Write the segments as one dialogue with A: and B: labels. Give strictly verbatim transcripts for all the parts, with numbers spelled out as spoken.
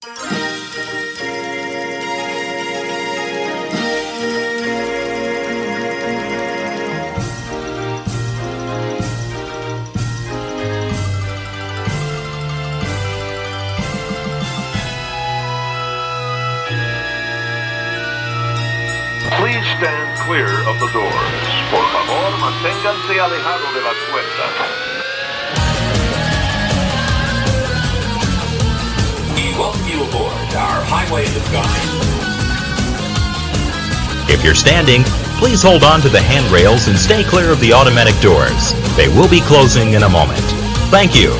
A: Please stand clear of the doors. Por favor, manténganse alejado de las puertas.
B: We welcome you aboard our Highway to Sky.
C: If you're standing, please hold on to the handrails and stay clear of the automatic doors. They will be closing in a moment. Thank you.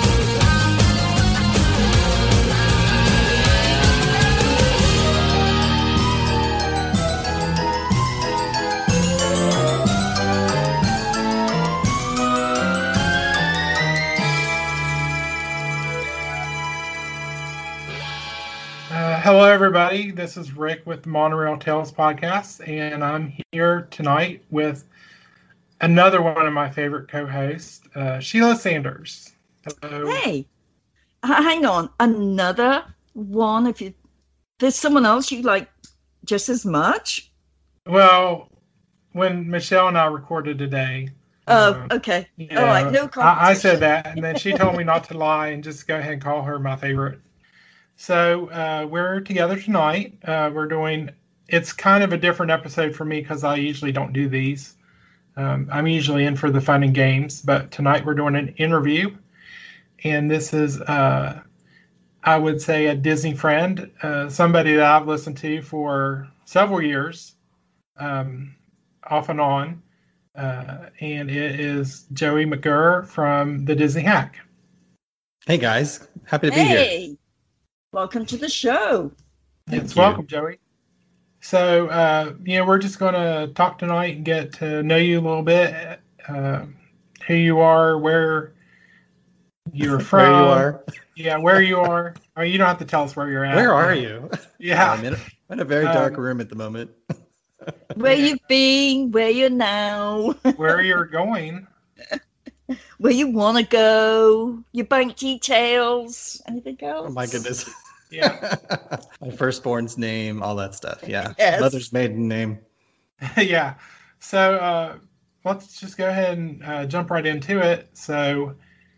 D: Hello, everybody. This is Rick with the Monorail Tales podcast, and I'm here tonight with another one of my favorite co-hosts, uh, Sheila Sanders. Hello.
E: Hey, hang on. Another one? If you there's someone else you like just as much?
D: Well, when Michelle and I recorded today.
E: Oh,
D: uh,
E: okay.
D: Yeah,
E: All right. No
D: I, I said that, and then she told me not to lie and just go ahead and call her my favorite. So uh, we're together tonight. Uh, we're doing, it's kind of a different episode for me because I usually don't do these. Um, I'm usually in for the fun and games, but tonight we're doing an interview. And this is, uh, I would say, a Disney friend, uh, somebody that I've listened to for several years, um, off and on. Uh, and it is Joey McGurr from the Disney Hack.
F: Hey, guys. Happy to be
E: hey.
F: here.
E: Welcome to the show.
D: It's welcome, Joey. So, uh, yeah, we're just going to talk tonight and get to know you a little bit, uh, who you are, where you're from.
F: Where you are.
D: Yeah, where you are. I mean, you don't have to tell us where you're at.
F: Where are you?
D: Yeah.
F: I'm in a, I'm in a very dark um, room at the moment.
E: Where you've been, where you're now.
D: Where you're going.
E: Where you want to go, your bank details, anything else?
F: Oh, my goodness.
D: Yeah.
F: My firstborn's name, all that stuff. Yeah.
E: Yes.
F: Mother's maiden name.
D: Yeah. So uh, let's just go ahead and uh, jump right into it. So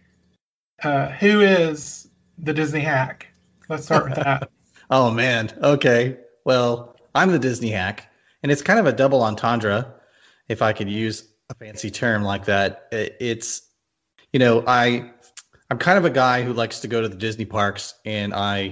D: uh, who is the Disney Hack? Let's start with that.
F: Oh, man. Okay. Well, I'm the Disney Hack, and it's kind of a double entendre, if I could use a fancy term like that. It's, you know, I, I'm kind of a guy who likes to go to the Disney parks, and I,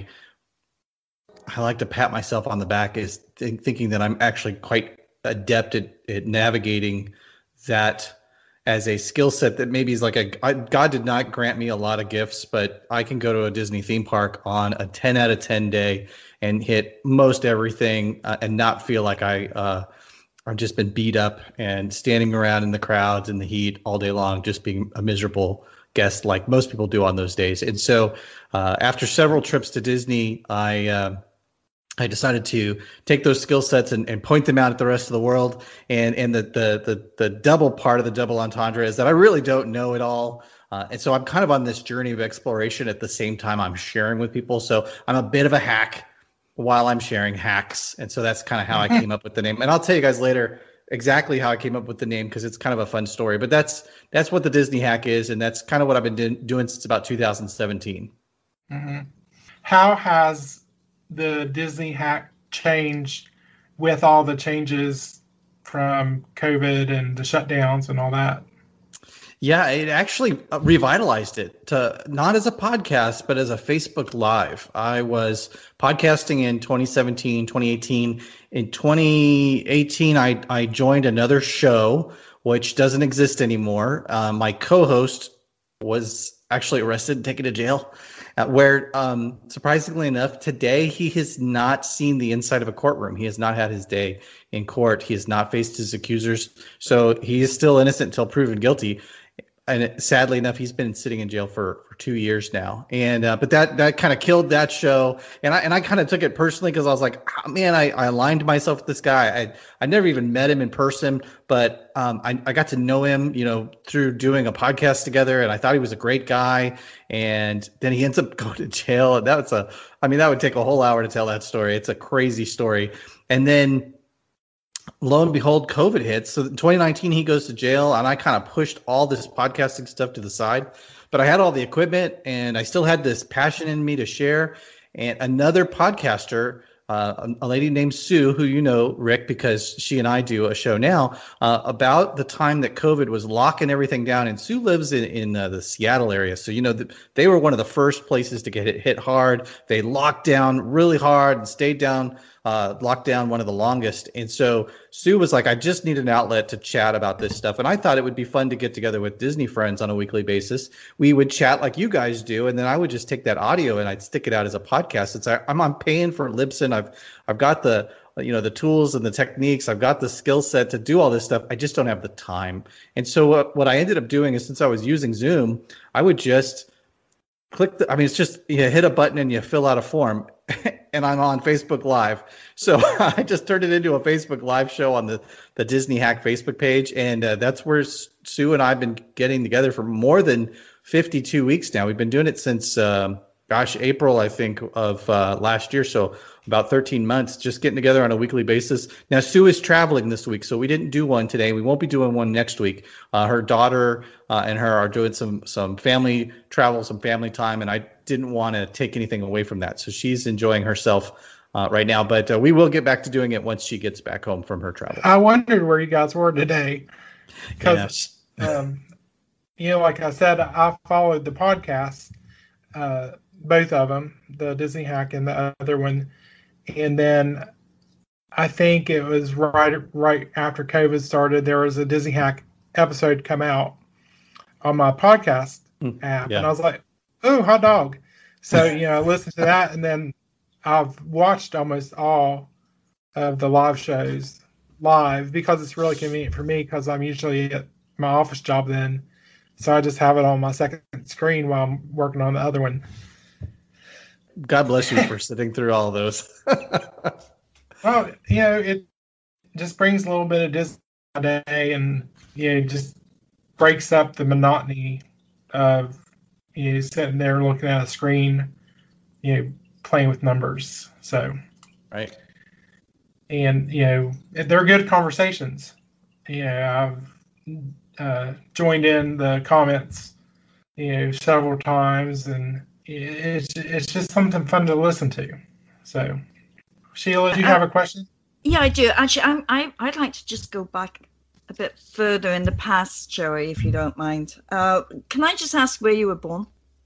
F: I like to pat myself on the back as th- thinking that I'm actually quite adept at, at navigating that as a skill set that maybe is like a, I, God did not grant me a lot of gifts, but I can go to a Disney theme park on a ten out of ten day and hit most everything uh, and not feel like I, uh, I've just been beat up and standing around in the crowds in the heat all day long, just being a miserable guest like most people do on those days. And so uh, after several trips to Disney, I uh, I decided to take those skill sets and, and point them out at the rest of the world. And and the, the the the double part of the double entendre is that I really don't know it all. Uh, and so I'm kind of on this journey of exploration at the same time I'm sharing with people. So I'm a bit of a hack while I'm sharing hacks. And so that's kind of how I came up with the name. And I'll tell you guys later exactly how I came up with the name because it's kind of a fun story. But that's that's what the Disney Hack is, and that's kind of what I've been do- doing since about two thousand seventeen.
D: Mm-hmm. How has the Disney Hack changed with all the changes from COVID and the shutdowns and all that?
F: Yeah, it actually revitalized it to not as a podcast, but as a Facebook Live. I was podcasting in twenty seventeen, twenty eighteen. In twenty eighteen, I, I joined another show, which doesn't exist anymore. Uh, my co-host was actually arrested and taken to jail, uh, where, um, surprisingly enough, today he has not seen the inside of a courtroom. He has not had his day in court. He has not faced his accusers. So he is still innocent until proven guilty. and sadly enough, he's been sitting in jail for, for two years now. And uh, but that that kind of killed that show. And I and I kind of took it personally because I was like, oh, man, I, I aligned myself with this guy. I I never even met him in person, but um, I I got to know him, you know, through doing a podcast together, and I thought he was a great guy. And then he ends up going to jail, and that's a I mean that would take a whole hour to tell that story. It's a crazy story. And then lo and behold, COVID hits. So in twenty nineteen, he goes to jail, and I kind of pushed all this podcasting stuff to the side. But I had all the equipment, and I still had this passion in me to share. And another podcaster, uh, a lady named Sue, who you know, Rick, because she and I do a show now, uh, about the time that COVID was locking everything down. And Sue lives in, in uh, the Seattle area. So, you know, the, they were one of the first places to get hit, hit hard. They locked down really hard and stayed down. Uh, locked down one of the longest. And so Sue was like, I just need an outlet to chat about this stuff. And I thought it would be fun to get together with Disney friends on a weekly basis. We would chat like you guys do. And then I would just take that audio and I'd stick it out as a podcast. It's I'm, I'm paying for Libsyn. I've, I've got the, you know, the tools and the techniques. I've got the skill set to do all this stuff. I just don't have the time. And so what, what I ended up doing is, since I was using Zoom, I would just click the, I mean, it's just, you hit a button and you fill out a form. And I'm on Facebook Live. So I just turned it into a Facebook Live show on the, the Disney Hack Facebook page. And uh, that's where Sue and I have been getting together for more than fifty-two weeks now. We've been doing it since, um, gosh, April, I think, of uh, last year. So about thirteen months, just getting together on a weekly basis. Now, Sue is traveling this week, so we didn't do one today. We won't be doing one next week. Uh, her daughter uh, and her are doing some some family travel, some family time, and I didn't want to take anything away from that. So she's enjoying herself uh, right now, but uh, we will get back to doing it once she gets back home from her travel.
D: I wondered where you guys were today because, yes. um, you know, like I said, I followed the podcast, uh, both of them, the Disney Hack and the other one. And then I think it was right right after COVID started, there was a Disney Hack episode come out on my podcast mm, app. Yeah. And I was like, oh, hot dog. So, you know, I listened to that, and then I've watched almost all of the live shows live because it's really convenient for me because I'm usually at my office job then. So I just have it on my second screen while I'm working on the other one.
F: God bless you for sitting through all of those.
D: Well, you know, it just brings a little bit of Disney day, and you know, just breaks up the monotony of you know sitting there looking at a screen, you know, playing with numbers. So,
F: right.
D: And you know, they're good conversations. Yeah, I've uh, joined in the comments, you know, several times, and it's it's just something fun to listen to. So, Sheila, do you have a question?
E: Yeah, I do. Actually, I'm, I, I'd like to just go back a bit further in the past, Joey, if you don't mind. Uh, can I just ask where you were born?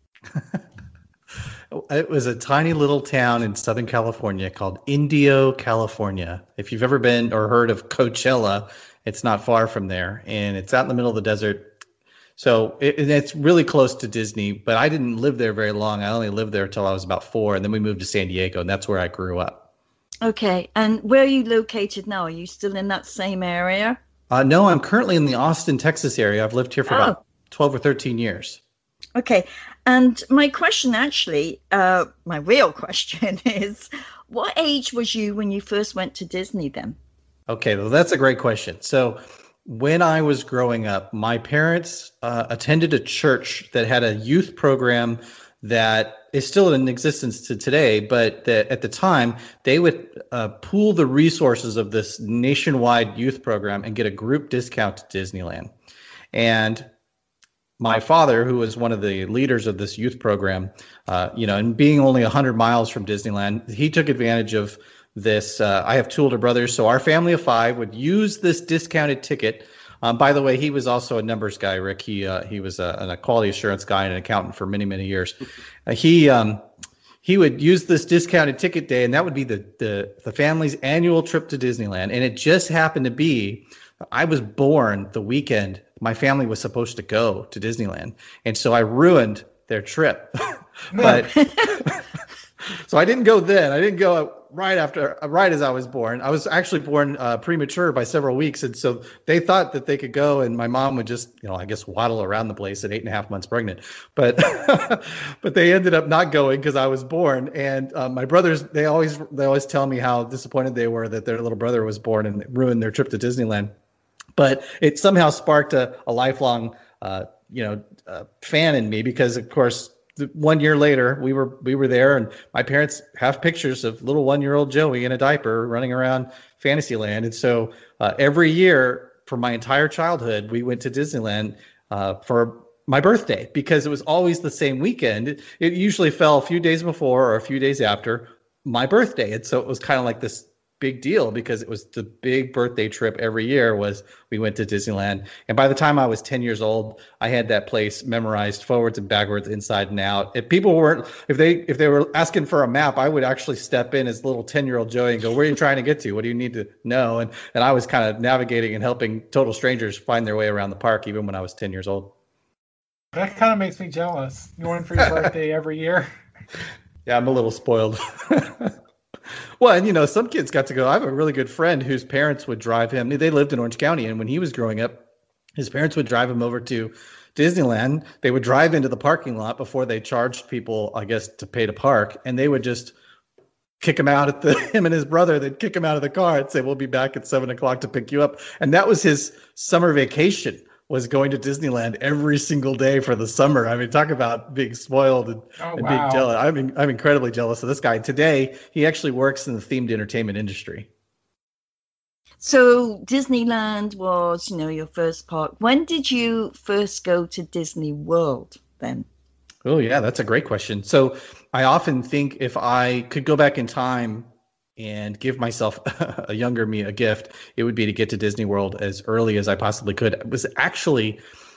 F: It was a tiny little town in Southern California called Indio, California. If you've ever been or heard of Coachella, it's not far from there, and it's out in the middle of the desert. So it, it's really close to Disney, but I didn't live there very long. I only lived there until I was about four, and then we moved to San Diego, and that's where I grew up.
E: Okay, and where are you located now? Are you still in that same area?
F: Uh, no, I'm currently in the Austin, Texas area. I've lived here for oh. about twelve or thirteen years.
E: Okay, and my question actually, uh, my real question is, what age was you when you first went to Disney then?
F: Okay, well, that's a great question. So when I was growing up, my parents uh, attended a church that had a youth program that is still in existence to today, but that at the time they would uh, pool the resources of this nationwide youth program and get a group discount to Disneyland. And my father, who was one of the leaders of this youth program, uh, you know, and being only one hundred miles from Disneyland, he took advantage of this. Uh, I have two older brothers, so our family of five would use this discounted ticket. Um, by the way, he was also a numbers guy, Rick. He uh, he was a, a quality assurance guy and an accountant for many, many years. Uh, he um, he would use this discounted ticket day, and that would be the, the the family's annual trip to Disneyland. And it just happened to be, I was born the weekend my family was supposed to go to Disneyland, and so I ruined their trip. But so I didn't go then. I didn't go right after, right as I was born. I was actually born uh, premature by several weeks, and so they thought that they could go, and my mom would just, you know, I guess waddle around the place at eight and a half months pregnant. But but they ended up not going because I was born. And uh, my brothers, they always they always tell me how disappointed they were that their little brother was born and it ruined their trip to Disneyland. But it somehow sparked a, a lifelong, uh, you know, uh, fan in me because, of course, one year later, we were we were there, and my parents have pictures of little one-year-old Joey in a diaper running around Fantasyland. And so uh, every year for my entire childhood, we went to Disneyland uh, for my birthday because it was always the same weekend. It, it usually fell a few days before or a few days after my birthday. And so it was kind of like this big deal because it was the big birthday trip every year was we went to Disneyland. And by the time I was ten years old, I had that place memorized forwards and backwards, inside and out. If people weren't, if they if they were asking for a map, I would actually step in as little ten-year-old Joey and go, where are you trying to get to? What do you need to know? And and I was kind of navigating and helping total strangers find their way around the park even when I was ten years old.
D: That kind of makes me jealous. Going for your birthday every year.
F: Yeah, I'm a little spoiled. Well, and you know, some kids got to go. I have a really good friend whose parents would drive him. They lived in Orange County, and when he was growing up, his parents would drive him over to Disneyland. They would drive into the parking lot before they charged people, I guess, to pay to park, and they would just kick him out at the him and his brother. They'd kick him out of the car and say, "We'll be back at seven o'clock to pick you up." And that was his summer vacation. Was going to Disneyland every single day for the summer. I mean, talk about being spoiled and,
D: oh,
F: and
D: wow.
F: being jealous. I'm in, I'm incredibly jealous of this guy. Today, he actually works in the themed entertainment industry.
E: So Disneyland was, you know, your first park. When did you first go to Disney World then?
F: Oh, yeah, that's a great question. So I often think if I could go back in time and give myself a younger me a gift, it would be to get to Disney World as early as I possibly could. It was actually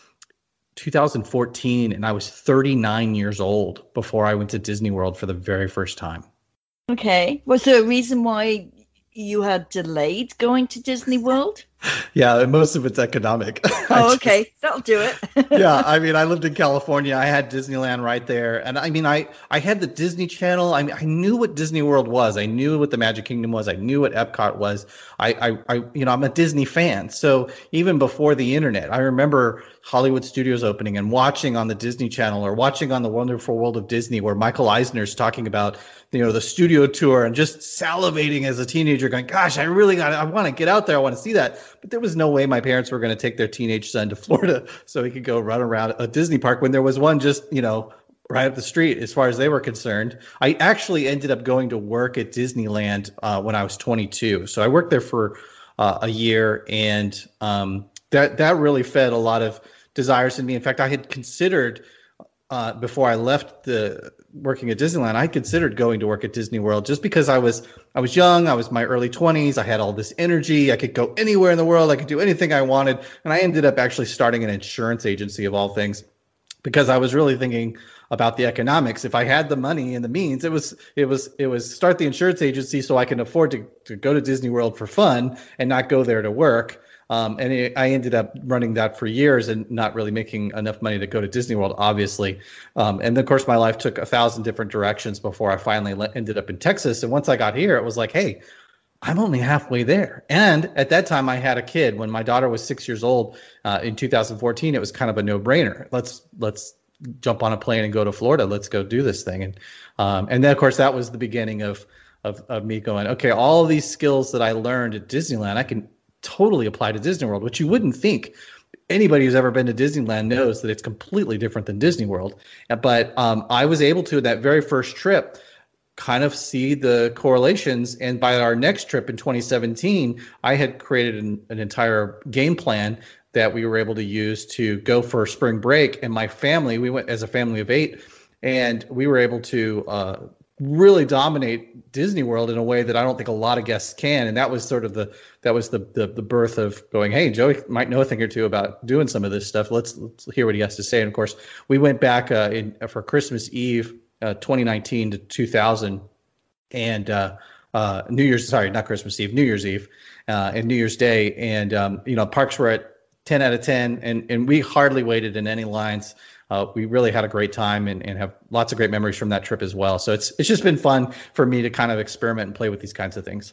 F: two thousand fourteen, and I was thirty-nine years old before I went to Disney World for the very first time.
E: Okay. Was there a reason why you had delayed going to Disney World?
F: Yeah, most of it's economic.
E: Oh, okay. That'll do it.
F: Yeah, I mean, I lived in California. I had Disneyland right there. And I mean, I, I had the Disney Channel. I mean, I knew what Disney World was. I knew what the Magic Kingdom was. I knew what Epcot was. I, I, I you know, I'm a Disney fan. So even before the internet, I remember Hollywood Studios opening and watching on the Disney Channel or watching on the Wonderful World of Disney where Michael Eisner's talking about, you know, the studio tour and just salivating as a teenager going, gosh, I really got I want to get out there. I want to see that. But there was no way my parents were going to take their teenage son to Florida so he could go run around a Disney park when there was one just, you know, right up the street as far as they were concerned. I actually ended up going to work at Disneyland uh, when I was twenty-two. So I worked there for uh, a year, and um, that that really fed a lot of desires in me. In fact, I had considered uh, before I left the working at Disneyland, I considered going to work at Disney World just because I was I was young. I was in my early twenties. I had all this energy. I could go anywhere in the world. I could do anything I wanted. And I ended up actually starting an insurance agency of all things because I was really thinking about the economics. If I had the money and the means, it was it was it was start the insurance agency so I can afford to, to go to Disney World for fun and not go there to work. Um, and it, I ended up running that for years and not really making enough money to go to Disney World, obviously. Um, and then, of course, my life took a thousand different directions before I finally le- ended up in Texas. And once I got here, it was like, hey, I'm only halfway there. And at that time, I had a kid. When my daughter was six years old uh, in two thousand fourteen, it was kind of a no-brainer. Let's let's jump on a plane and go to Florida. Let's go do this thing. And um, and then, of course, that was the beginning of, of of me going, okay, all of these skills that I learned at Disneyland, I can totally apply to Disney World, which you wouldn't think. Anybody who's ever been to Disneyland knows that it's completely different than Disney World. But um, I was able to, that very first trip, kind of see the correlations. And by our next trip in twenty seventeen, I had created an, an entire game plan that we were able to use to go for spring break. And my family, we went as a family of eight, and we were able to uh, really dominate Disney World in a way that I don't think a lot of guests can. And that was sort of the that was the the, the birth of going, hey, Joey might know a thing or two about doing some of this stuff. Let's, let's hear what he has to say. And of course, we went back uh, in for Christmas Eve, uh, twenty nineteen to two thousand, and uh, uh, New Year's, sorry, not Christmas Eve, New Year's Eve, uh, and New Year's Day. And um, you know, parks were at ten out of ten, and and we hardly waited in any lines. Uh, we really had a great time and, and have lots of great memories from that trip as well. So it's it's just been fun for me to kind of experiment and play with these kinds of things.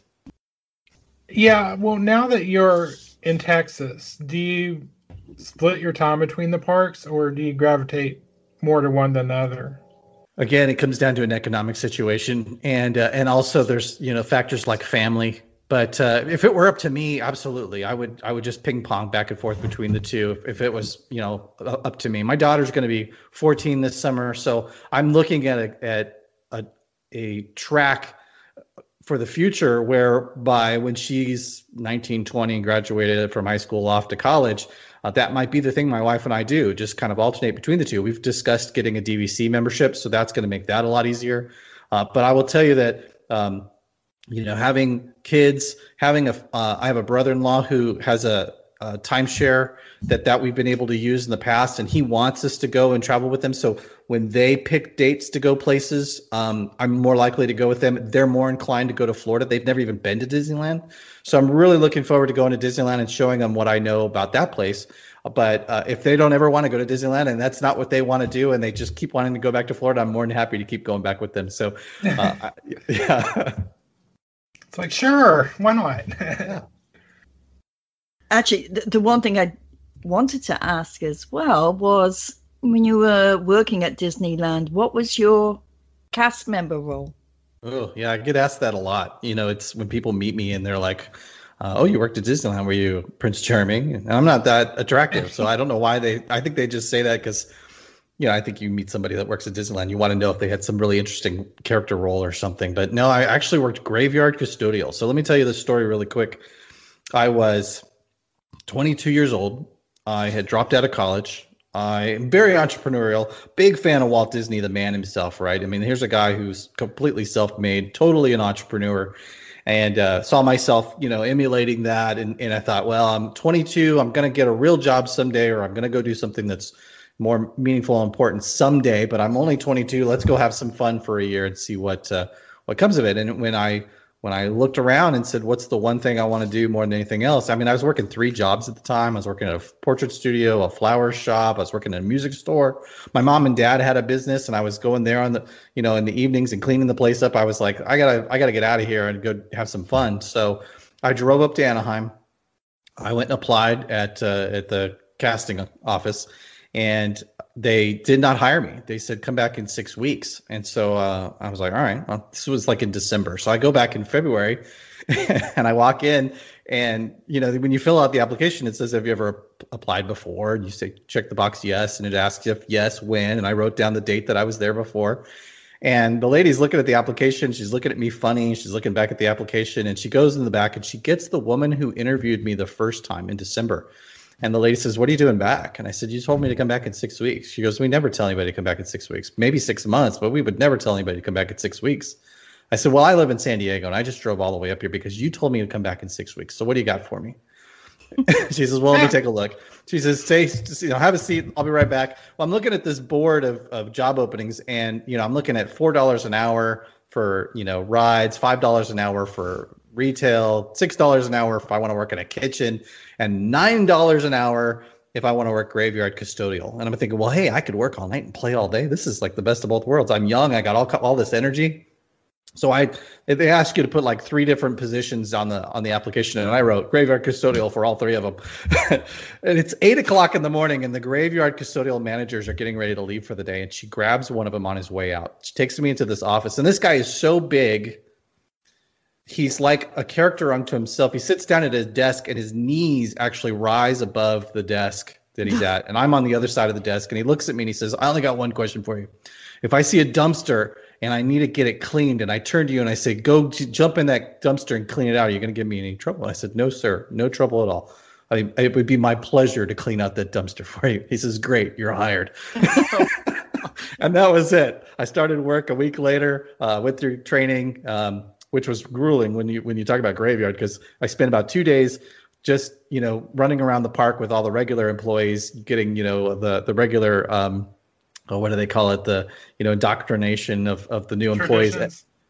D: Yeah, well, now that you're in Texas, do you split your time between the parks, or do you gravitate more to one than the other?
F: Again, it comes down to an economic situation, and uh, and also there's you know factors like family. But uh, if it were up to me, absolutely, I would I would just ping pong back and forth between the two. If, if it was you know up to me, my daughter's going to be fourteen this summer, so I'm looking at a at a a track for the future whereby when she's nineteen, twenty and graduated from high school off to college, uh, that might be the thing my wife and I do, just kind of alternate between the two. We've discussed getting a D V C membership, so that's going to make that a lot easier. Uh, but I will tell you that, um, you know, having kids, having a, uh, I have a brother-in-law who has a, a timeshare that, that we've been able to use in the past, and he wants us to go and travel with them. So when they pick dates to go places, um, I'm more likely to go with them. They're more inclined to go to Florida. They've never even been to Disneyland. So I'm really looking forward to going to Disneyland and showing them what I know about that place. But uh, if they don't ever want to go to Disneyland and that's not what they want to do, and they just keep wanting to go back to Florida, I'm more than happy to keep going back with them. So uh, I, yeah.
D: It's like, sure, why not?
F: Yeah.
E: Actually, the, the one thing I wanted to ask as well was, when you were working at Disneyland, what was your cast member role?
F: Oh, yeah, I get asked that a lot. You know, it's when people meet me and they're like, uh, oh, you worked at Disneyland, were you Prince Charming? And I'm not that attractive, so I don't know why they, I think they just say that because, you know, I think you meet somebody that works at Disneyland, you want to know if they had some really interesting character role or something. But no, I actually worked graveyard custodial. So let me tell you this story really quick. I was twenty-two years old. I had dropped out of college. I'm very entrepreneurial, big fan of Walt Disney, the man himself, right? I mean, here's a guy who's completely self-made, totally an entrepreneur, and uh, saw myself, you know, emulating that. And, and I thought, well, I'm twenty-two, I'm going to get a real job someday, or I'm going to go do something that's more meaningful and important someday, but I'm only twenty-two. Let's go have some fun for a year and see what uh, what comes of it. And when I when I looked around and said, what's the one thing I want to do more than anything else? I mean, I was working three jobs at the time. I was working at a portrait studio, a flower shop. I was working in a music store. My mom and dad had a business, and I was going there on the, you know, in the evenings and cleaning the place up. I was like, I gotta, I gotta get out of here and go have some fun. So I drove up to Anaheim. I went and applied at uh, at the casting office, and they did not hire me. They said, come back in six weeks. And so uh, I was like, all right, well, this was like in December. So I go back in February and I walk in, and, you know, when you fill out the application, it says, have you ever applied before? And you say, check the box, yes. And it asks if yes, when. And I wrote down the date that I was there before. And the lady's looking at the application. She's looking at me funny. She's looking back at the application, and she goes in the back and she gets the woman who interviewed me the first time in December. And the lady says, what are you doing back? And I said, you told me to come back in six weeks. She goes, we never tell anybody to come back in six weeks, maybe six months, but we would never tell anybody to come back in six weeks. I said, well, I live in San Diego, and I just drove all the way up here because you told me to come back in six weeks. So what do you got for me? She says, well, let me take a look. She says, stay, just, you know, have a seat. I'll be right back. Well, I'm looking at this board of, of job openings, and, you know, I'm looking at four dollars an hour for, you know, rides, five dollars an hour for retail, six dollars an hour if I want to work in a kitchen, and nine dollars an hour if I want to work graveyard custodial. And I'm thinking, well, hey, I could work all night and play all day. This is like the best of both worlds. I'm young. I got all all this energy. So I, they ask you to put like three different positions on the on the application, and I wrote graveyard custodial for all three of them. And it's eight o'clock in the morning, and the graveyard custodial managers are getting ready to leave for the day, and she grabs one of them on his way out. She takes me into this office, and this guy is so big. He's like a character unto himself. He sits down at his desk, and his knees actually rise above the desk that he's at. And I'm on the other side of the desk, and he looks at me and he says, I only got one question for you. If I see a dumpster and I need to get it cleaned, and I turn to you and I say, go j- jump in that dumpster and clean it out, are you going to give me any trouble? I said, no, sir, no trouble at all. I mean, it would be my pleasure to clean out that dumpster for you. He says, great, you're hired. And that was it. I started work a week later, uh, went through training, um, which was grueling when you when you talk about graveyard, because I spent about two days just, you know, running around the park with all the regular employees, getting, you know, the the regular, um, oh, what do they call it? The, you know, indoctrination of, of the new employees.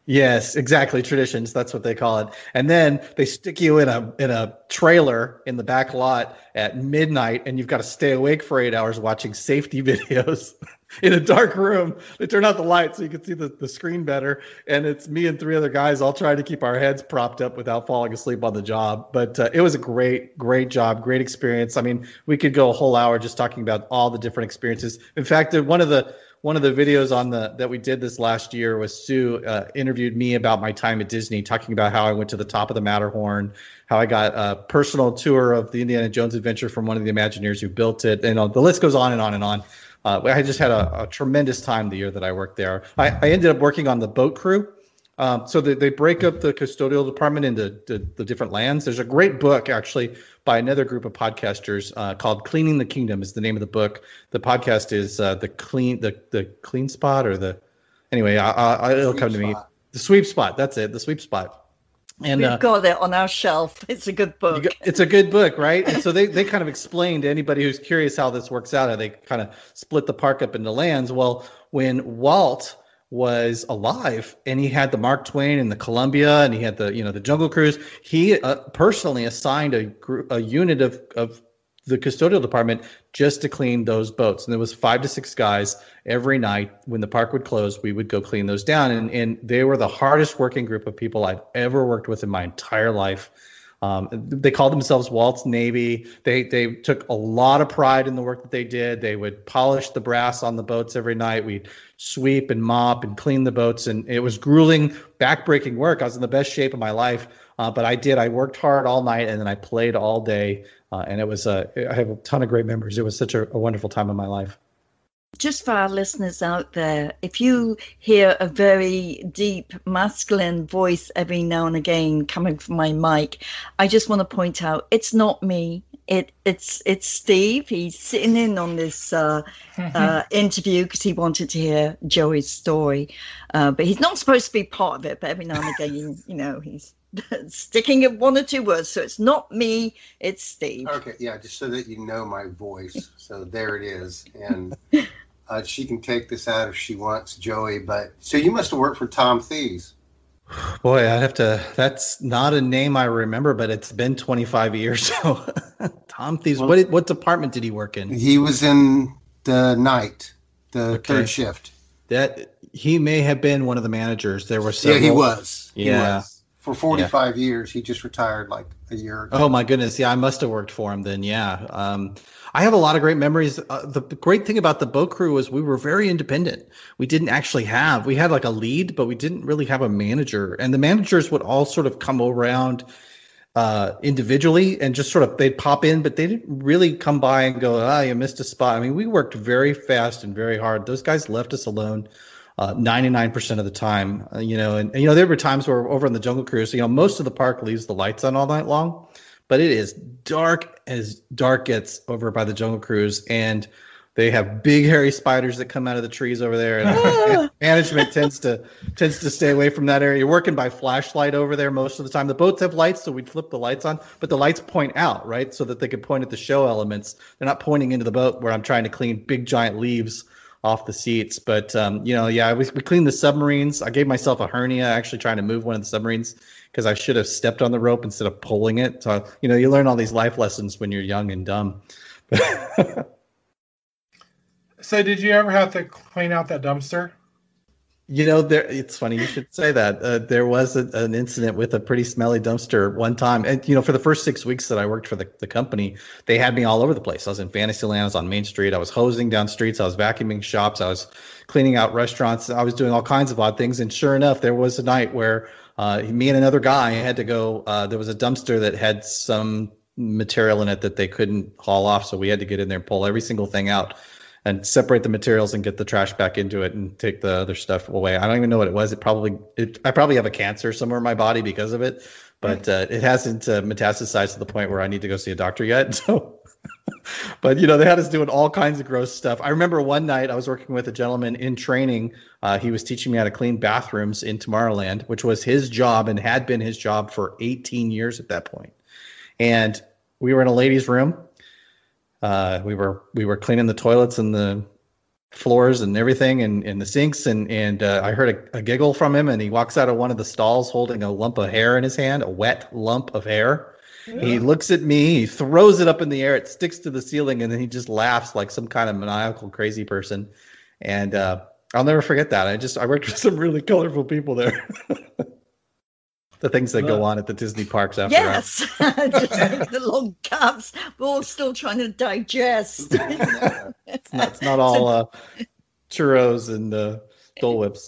F: Yes, exactly. Traditions. That's what they call it. And then they stick you in a in a trailer in the back lot at midnight, and you've got to stay awake for eight hours watching safety videos in a dark room. They turn out the light so you can see the, the screen better. And it's me and three other guys all trying to keep our heads propped up without falling asleep on the job. But uh, it was a great, great job, great experience. I mean, we could go a whole hour just talking about all the different experiences. In fact, one of the One of the videos on the that we did this last year was Sue uh, interviewed me about my time at Disney, talking about how I went to the top of the Matterhorn, how I got a personal tour of the Indiana Jones Adventure from one of the Imagineers who built it, and uh, the list goes on and on and on. Uh, I just had a, a tremendous time the year that I worked there. I, I ended up working on the boat crew. Um, so they, they break up the custodial department into the, the different lands. There's a great book actually by another group of podcasters uh, called "Cleaning the Kingdom" is the name of the book. The podcast is uh, the clean the the clean spot or the anyway. I, I, it'll come to me. The sweep spot. That's it. The sweep spot. And
E: we've
F: uh,
E: got it on our shelf. It's a good book.
F: got, it's a good book, right? And so they they kind of explain to anybody who's curious how this works out. How they kind of split the park up into lands. Well, when Walt was alive and he had the Mark Twain and the Columbia and he had the, you know, the Jungle Cruise, he uh, personally assigned a group, a unit of, of the custodial department just to clean those boats. And there was five to six guys every night when the park would close, we would go clean those down. And, and they were the hardest working group of people I've ever worked with in my entire life. Um, they called themselves Walt's Navy. They they took a lot of pride in the work that they did. They would polish the brass on the boats every night. We'd sweep and mop and clean the boats. And it was grueling, backbreaking work. I was in the best shape of my life. Uh, but I did. I worked hard all night and then I played all day. Uh, and it was uh, I have a ton of great memories. It was such a, a wonderful time in my life.
E: Just for our listeners out there, if you hear a very deep masculine voice every now and again coming from my mic, I just want to point out it's not me. It it's it's Steve. He's sitting in on this uh, uh, interview because he wanted to hear Joey's story, uh, but he's not supposed to be part of it. But every now and again, you know, he's sticking at one or two words. So it's not me. It's Steve.
G: Okay, yeah, just so that you know my voice. So there it is, and. Uh, she can take this out if she wants, Joey. But so you must have worked for Tom Thies.
F: Boy, I have to. That's not a name I remember, but it's been twenty-five years. So, Tom Thies. Well, what what department did he work in?
G: He was in the night, the okay. third shift.
F: That he may have been one of the managers. There were several.
G: Yeah, he was.
F: Yeah.
G: He was. For forty-five yeah. years, he just retired like a year ago.
F: Oh my goodness! Yeah, I must have worked for him then. Yeah. Um, I have a lot of great memories. Uh, the, the great thing about the boat crew was we were very independent. We didn't actually have, we had like a lead, but we didn't really have a manager. And the managers would all sort of come around uh, individually and just sort of, they'd pop in, but they didn't really come by and go, ah, you missed a spot. I mean, we worked very fast and very hard. Those guys left us alone uh, ninety-nine percent of the time, uh, you know, and, and, you know, there were times where over on the Jungle Cruise, you know, most of the park leaves the lights on all night long. But it is dark as dark gets over by the Jungle Cruise, and they have big hairy spiders that come out of the trees over there. And management tends to tends to stay away from that area. You're working by flashlight over there most of the time. The boats have lights, so we'd flip the lights on, but the lights point out, right, so that they can point at the show elements. They're not pointing into the boat where I'm trying to clean big giant leaves off the seats. But um, you know, yeah, we we cleaned the submarines. I gave myself a hernia actually trying to move one of the submarines, because I should have stepped on the rope instead of pulling it. So, you know, you learn all these life lessons when you're young and dumb.
D: So did you ever have to clean out that dumpster?
F: You know, there. It's funny you should say that. Uh, there was a, an incident with a pretty smelly dumpster one time. And, you know, for the first six weeks that I worked for the, the company, they had me all over the place. I was in Fantasyland. I was on Main Street. I was hosing down streets. I was vacuuming shops. I was cleaning out restaurants. I was doing all kinds of odd things. And sure enough, there was a night where Uh, me and another guy had to go. Uh, there was a dumpster that had some material in it that they couldn't haul off, so we had to get in there and pull every single thing out and separate the materials and get the trash back into it and take the other stuff away. I don't even know what it was. It probably, it, I probably have a cancer somewhere in my body because of it, but uh, it hasn't uh, metastasized to the point where I need to go see a doctor yet. So, but you know, they had us doing all kinds of gross stuff. I remember one night I was working with a gentleman in training. Uh, he was teaching me how to clean bathrooms in Tomorrowland, which was his job and had been his job for eighteen years at that point. And we were in a ladies' room. Uh, we were we were cleaning the toilets and the floors and everything, and, and the sinks. And, and uh, I heard a, a giggle from him, and he walks out of one of the stalls holding a lump of hair in his hand, a wet lump of hair. Yeah. He looks at me, he throws it up in the air, it sticks to the ceiling, and then he just laughs like some kind of maniacal crazy person. And uh, I'll never forget that. I just I worked with some really colorful people there. The things that go on at the Disney parks after
E: yes, just like the long cups. We're all still trying to digest.
F: it's, not, it's not all uh, churros and uh, Dole Whips.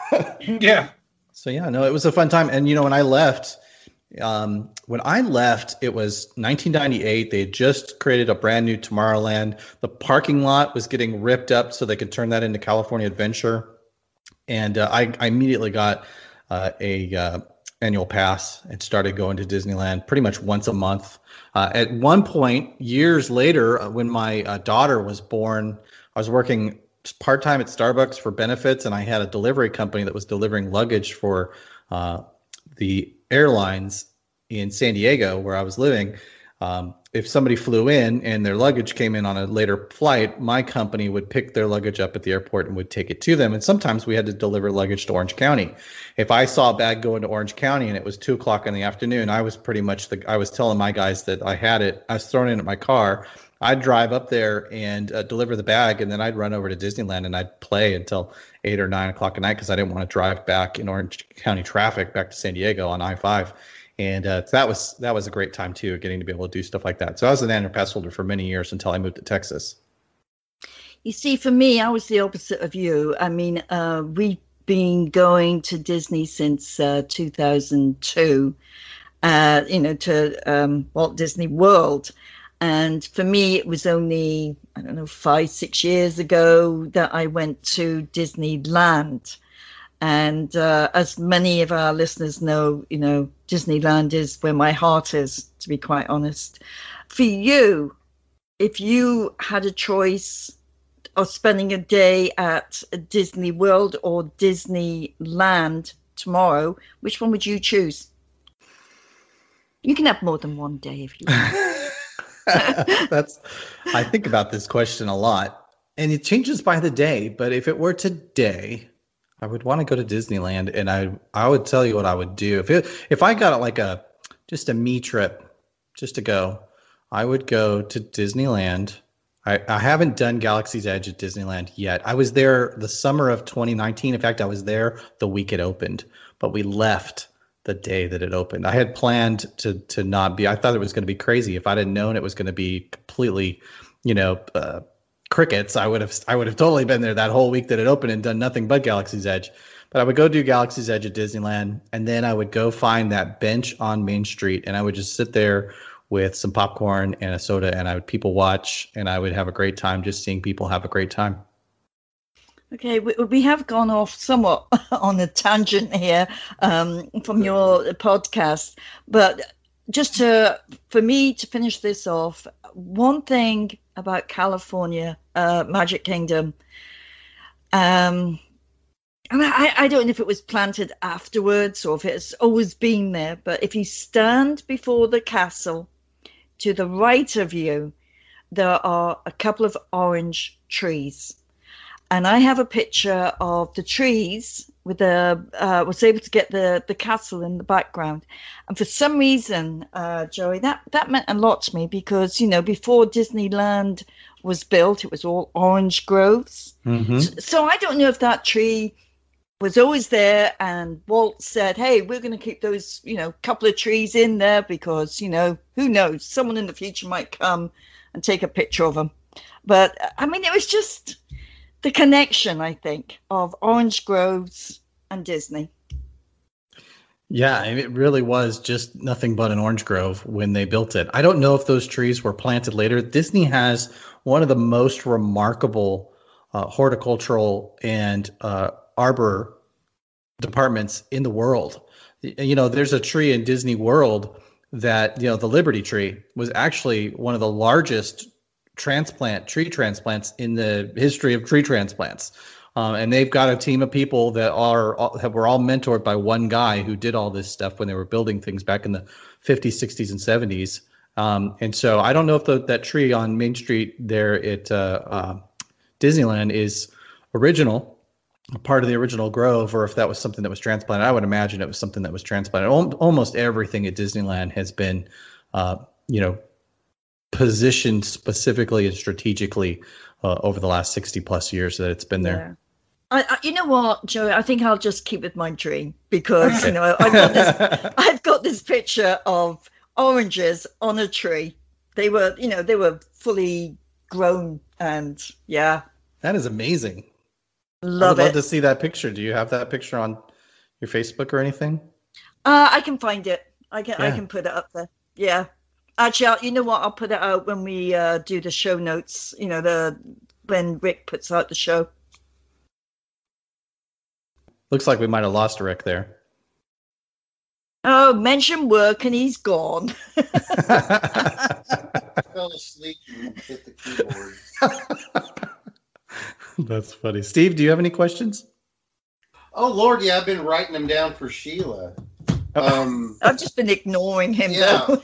D: Yeah.
F: So yeah, no, it was a fun time. And you know, when I left, um, when I left, it was nineteen ninety-eight. They had just created a brand new Tomorrowland. The parking lot was getting ripped up so they could turn that into California Adventure. And uh, I, I immediately got uh, a uh, annual pass and started going to Disneyland pretty much once a month. Uh, at one point, years later, uh, when my uh, daughter was born, I was working part-time at Starbucks for benefits, and I had a delivery company that was delivering luggage for uh, the airlines in San Diego, where I was living. Um, if somebody flew in and their luggage came in on a later flight, my company would pick their luggage up at the airport and would take it to them. And sometimes we had to deliver luggage to Orange County. If I saw a bag go into Orange County and it was two o'clock in the afternoon, I was pretty much the, I was telling my guys that I had it. I was throwing it in my car. I'd drive up there and uh, deliver the bag, and then I'd run over to Disneyland and I'd play until eight or nine o'clock at night because I didn't want to drive back in Orange County traffic back to San Diego on I five. And uh, that was that was a great time too, getting to be able to do stuff like that. So I was an annual pass holder for many years until I moved to Texas.
E: You see, for me, I was the opposite of you. I mean, uh, we've been going to Disney since uh, two thousand two, uh, you know, to um, Walt Disney World. And for me, it was only, I don't know, five, six years ago that I went to Disneyland. And uh, as many of our listeners know, you know, Disneyland is where my heart is, to be quite honest. For you, if you had a choice of spending a day at Disney World or Disneyland tomorrow, which one would you choose? You can have more than one day if you want.
F: That's, I think about this question a lot, and it changes by the day. But if it were today, I would want to go to Disneyland, and I I would tell you what I would do if it if I got like a just a me trip just to go. I would go to Disneyland. I, I haven't done Galaxy's Edge at Disneyland yet. I was there the summer of twenty nineteen. In fact, I was there the week it opened, but we left the day that it opened. I had planned to to not be. I thought it was going to be crazy. If I'd have known it was going to be completely, you know, uh, crickets, I would have I would have totally been there that whole week that it opened and done nothing but Galaxy's Edge. But I would go do Galaxy's Edge at Disneyland, and then I would go find that bench on Main Street, and I would just sit there with some popcorn and a soda, and I would people watch, and I would have a great time just seeing people have a great time.
E: Okay, we, we have gone off somewhat on a tangent here um, from your podcast, but just to for me to finish this off, one thing about California, uh, Magic Kingdom, um, and I, I don't know if it was planted afterwards or if it's always been there, but if you stand before the castle, to the right of you, there are a couple of orange trees. And I have a picture of the trees with the, uh, was able to get the, the castle in the background. And for some reason, uh, Joey, that, that meant a lot to me because, you know, before Disneyland was built, it was all orange groves. Mm-hmm. So, so I don't know if that tree was always there and Walt said, hey, we're going to keep those, you know, couple of trees in there because, you know, who knows, someone in the future might come and take a picture of them. But I mean, it was just the connection, I think, of orange groves and Disney.
F: Yeah, it really was just nothing but an orange grove when they built it. I don't know if those trees were planted later. Disney has one of the most remarkable uh, horticultural and uh, arbor departments in the world. You know, there's a tree in Disney World that, you know, the Liberty tree was actually one of the largest transplant tree transplants in the history of tree transplants. Um, and they've got a team of people that are have, were all mentored by one guy who did all this stuff when they were building things back in the fifties, sixties, and seventies. Um, and so I don't know if the, that tree on Main Street there at uh, uh, Disneyland is original, part of the original Grove, or if that was something that was transplanted. I would imagine it was something that was transplanted. Al- almost everything at Disneyland has been, uh, you know, positioned specifically and strategically uh, over the last sixty plus years that it's been there.
E: Yeah. I, I, you know what, Joey? I think I'll just keep with my dream because you know I've got this. I've got this picture of oranges on a tree. They were, you know, they were fully grown, and yeah,
F: that is amazing.
E: Love
F: I would
E: it.
F: love to see that picture. Do you have that picture on your Facebook or anything?
E: Uh, I can find it. I can. I
F: Yeah.
E: can put it up there. Yeah. Actually, I'll, you know what? I'll put it out when we uh, do the show notes. You know, the when Rick puts out the show.
F: Looks like we might have lost Rick there.
E: Oh, mention work and he's gone.
G: I fell asleep and hit the keyboard.
F: That's funny. Steve, do you have any questions?
G: Oh Lord, yeah, I've been writing them down for Sheila. Um,
E: I've just been ignoring him
G: Yeah.
E: though.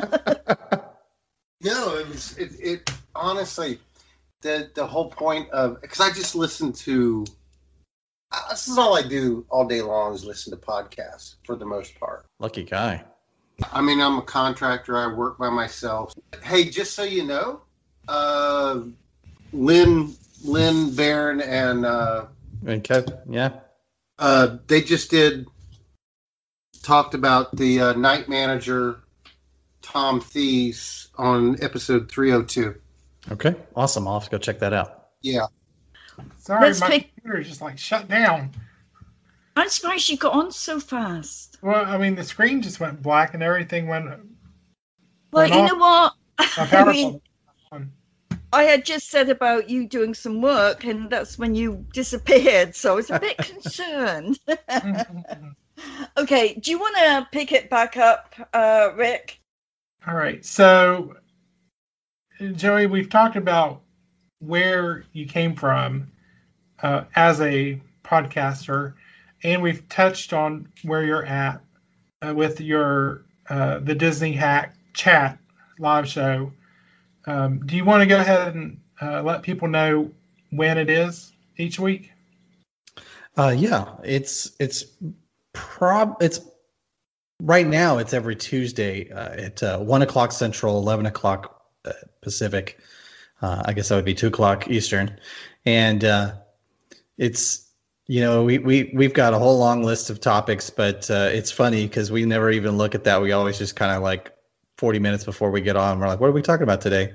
G: no, it was it, it. Honestly, the the whole point of because I just listen to. Uh, this is all I do all day long is listen to podcasts for the most part.
F: Lucky guy.
G: I mean, I'm a contractor. I work by myself. Hey, just so you know, uh, Lynn, Lynn Barron, and uh,
F: And Kev, yeah.
G: uh, they just did talked about the uh, night manager Tom Thies on episode three oh two.
F: Okay, awesome. I'll have to go check that out.
G: Yeah.
D: Sorry,
E: Let's
D: my
E: pick-
D: computer just like shut down.
E: I'm surprised you got on so fast.
D: Well, I mean, the screen just went black and everything went.
E: Well,
D: Went
E: you
D: off.
E: know what?
D: My
E: I
D: power
E: mean,
D: on.
E: I had just said about you doing some work, and that's when you disappeared. So I was a bit concerned. Okay, do you want to pick it back up, uh, Rick?
D: All right. So, Joey, we've talked about where you came from uh, as a podcaster, and we've touched on where you're at uh, with your uh, the Disney Hack Chat live show. Um, do you want to go ahead and uh, let people know when it is each week?
F: Uh, yeah, it's it's prob it's right now. It's every Tuesday uh, at uh, one o'clock Central, eleven o'clock uh, Pacific. Uh, I guess that would be two o'clock Eastern, and uh, it's you know we we we've got a whole long list of topics, but uh, it's funny because we never even look at that. We always just kind of like forty minutes before we get on, we're like, what are we talking about today?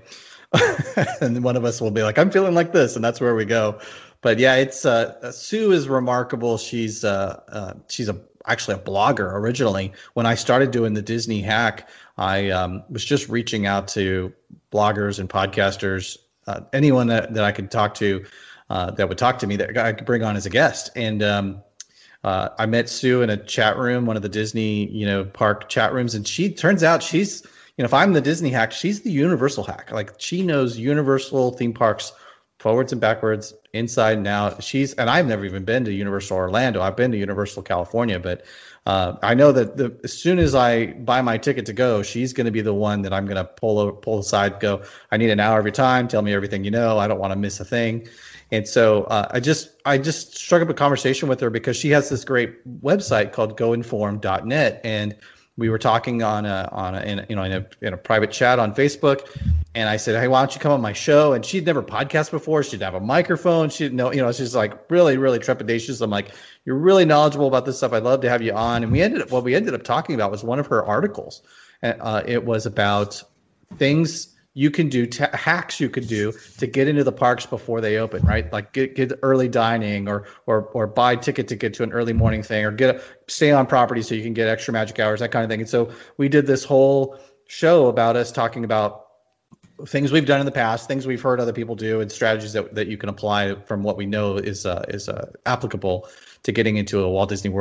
F: And then one of us will be like, I'm feeling like this, and that's where we go. But yeah, it's uh, Sue is remarkable. She's uh, uh, she's a actually a blogger originally. When I started doing the Disney Hack, I um, was just reaching out to bloggers and podcasters, uh, anyone that, that I could talk to uh, that would talk to me that I could bring on as a guest. And um, uh, I met Sue in a chat room, one of the Disney, you know, park chat rooms, and she turns out she's, you know, if I'm the Disney Hack, she's the Universal Hack. Like she knows Universal theme parks forwards and backwards, inside and out. She's, and I've never even been to Universal Orlando. I've been to Universal California, but uh, I know that the, as soon as I buy my ticket to go, she's going to be the one that I'm going to pull over, pull aside, go, I need an hour of your time. Tell me everything you know. I don't want to miss a thing. And so uh, I just, I just struck up a conversation with her because she has this great website called go inform dot net. And we were talking on a, on a, in, you know, in a, in a private chat on Facebook. And I said, hey, why don't you come on my show? And she'd never podcast before. She'd have a microphone. She didn't know, you know, she's like really, really trepidatious. I'm like, you're really knowledgeable about this stuff. I'd love to have you on. And we ended up, what we ended up talking about was one of her articles. Uh, it was about things you can do, t- hacks you could do to get into the parks before they open, right? Like get, get early dining or, or, or buy a ticket to get to an early morning thing or get a, stay on property so you can get extra magic hours, that kind of thing. And so we did this whole show about us talking about things we've done in the past, things we've heard other people do, and strategies that, that you can apply from what we know is uh, is uh, applicable to getting into a Walt Disney World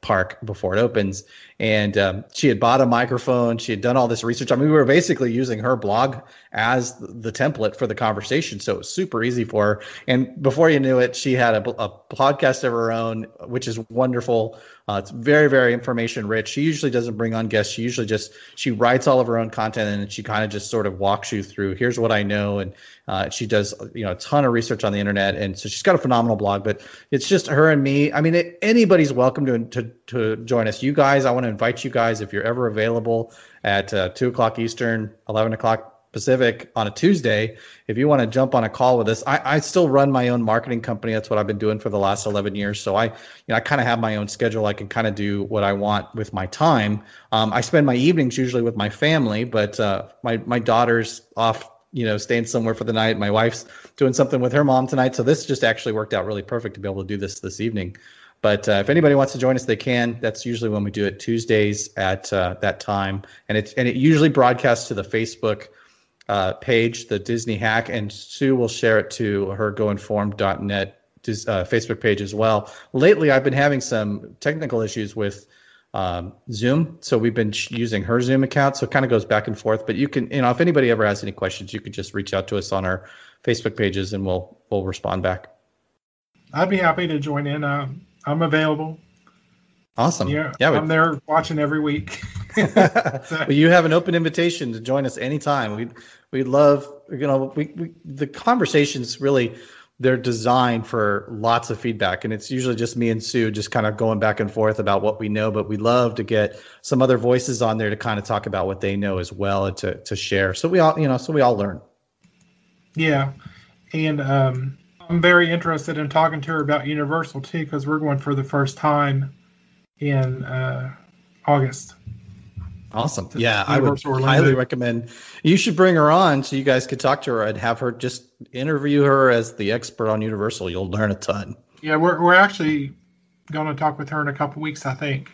F: park before it opens. And um, she had bought a microphone. She had done all this research. I mean, we were basically using her blog as the template for the conversation. So it was super easy for her. And before you knew it, she had a, a podcast of her own, which is wonderful. Uh, it's very, very information rich. She usually doesn't bring on guests. She usually just, she writes all of her own content, and she kind of just sort of walks you through, here's what I know. And uh, she does, you know, a ton of research on the internet. And so she's got a phenomenal blog, but it's just her and me. I mean, it, anybody's welcome to, to, to join us. You guys, I want to invite you guys, if you're ever available at uh, two o'clock Eastern, eleven o'clock Pacific on a Tuesday, if you want to jump on a call with us. I, I still run my own marketing company. That's what I've been doing for the last eleven years. So I, you know, I kind of have my own schedule. I can kind of do what I want with my time. Um, I spend my evenings usually with my family, but uh, my, my daughter's off, you know, staying somewhere for the night. My wife's doing something with her mom tonight. So this just actually worked out really perfect to be able to do this this evening. But uh, if anybody wants to join us, they can. That's usually when we do it, Tuesdays at uh, that time. And it's, and it usually broadcasts to the Facebook uh, page, the Disney Hack, and Sue will share it to her go informed dot net uh, Facebook page as well. Lately, I've been having some technical issues with um, Zoom, so we've been using her Zoom account, so it kind of goes back and forth. But you can, you know, if anybody ever has any questions, you can just reach out to us on our Facebook pages, and we'll we'll respond back.
D: I'd be happy to join in. Uh, I'm available.
F: Awesome.
D: Yeah,
F: yeah
D: I'm there watching every week.
F: So. Well, you have an open invitation to join us anytime. We we love, you know, we, we the conversations really, they're designed for lots of feedback, and it's usually just me and Sue just kind of going back and forth about what we know, but we love to get some other voices on there to kind of talk about what they know as well, and to to share. So we all, you know, so we all learn.
D: Yeah, and um, I'm very interested in talking to her about Universal too, because we're going for the first time in uh, August.
F: Awesome. Yeah, I would
D: Orlando.
F: highly recommend you should bring her on so you guys could talk to her and have her just interview her as the expert on Universal. You'll learn a ton.
D: Yeah, we're we're actually going to talk with her in a couple weeks, I think.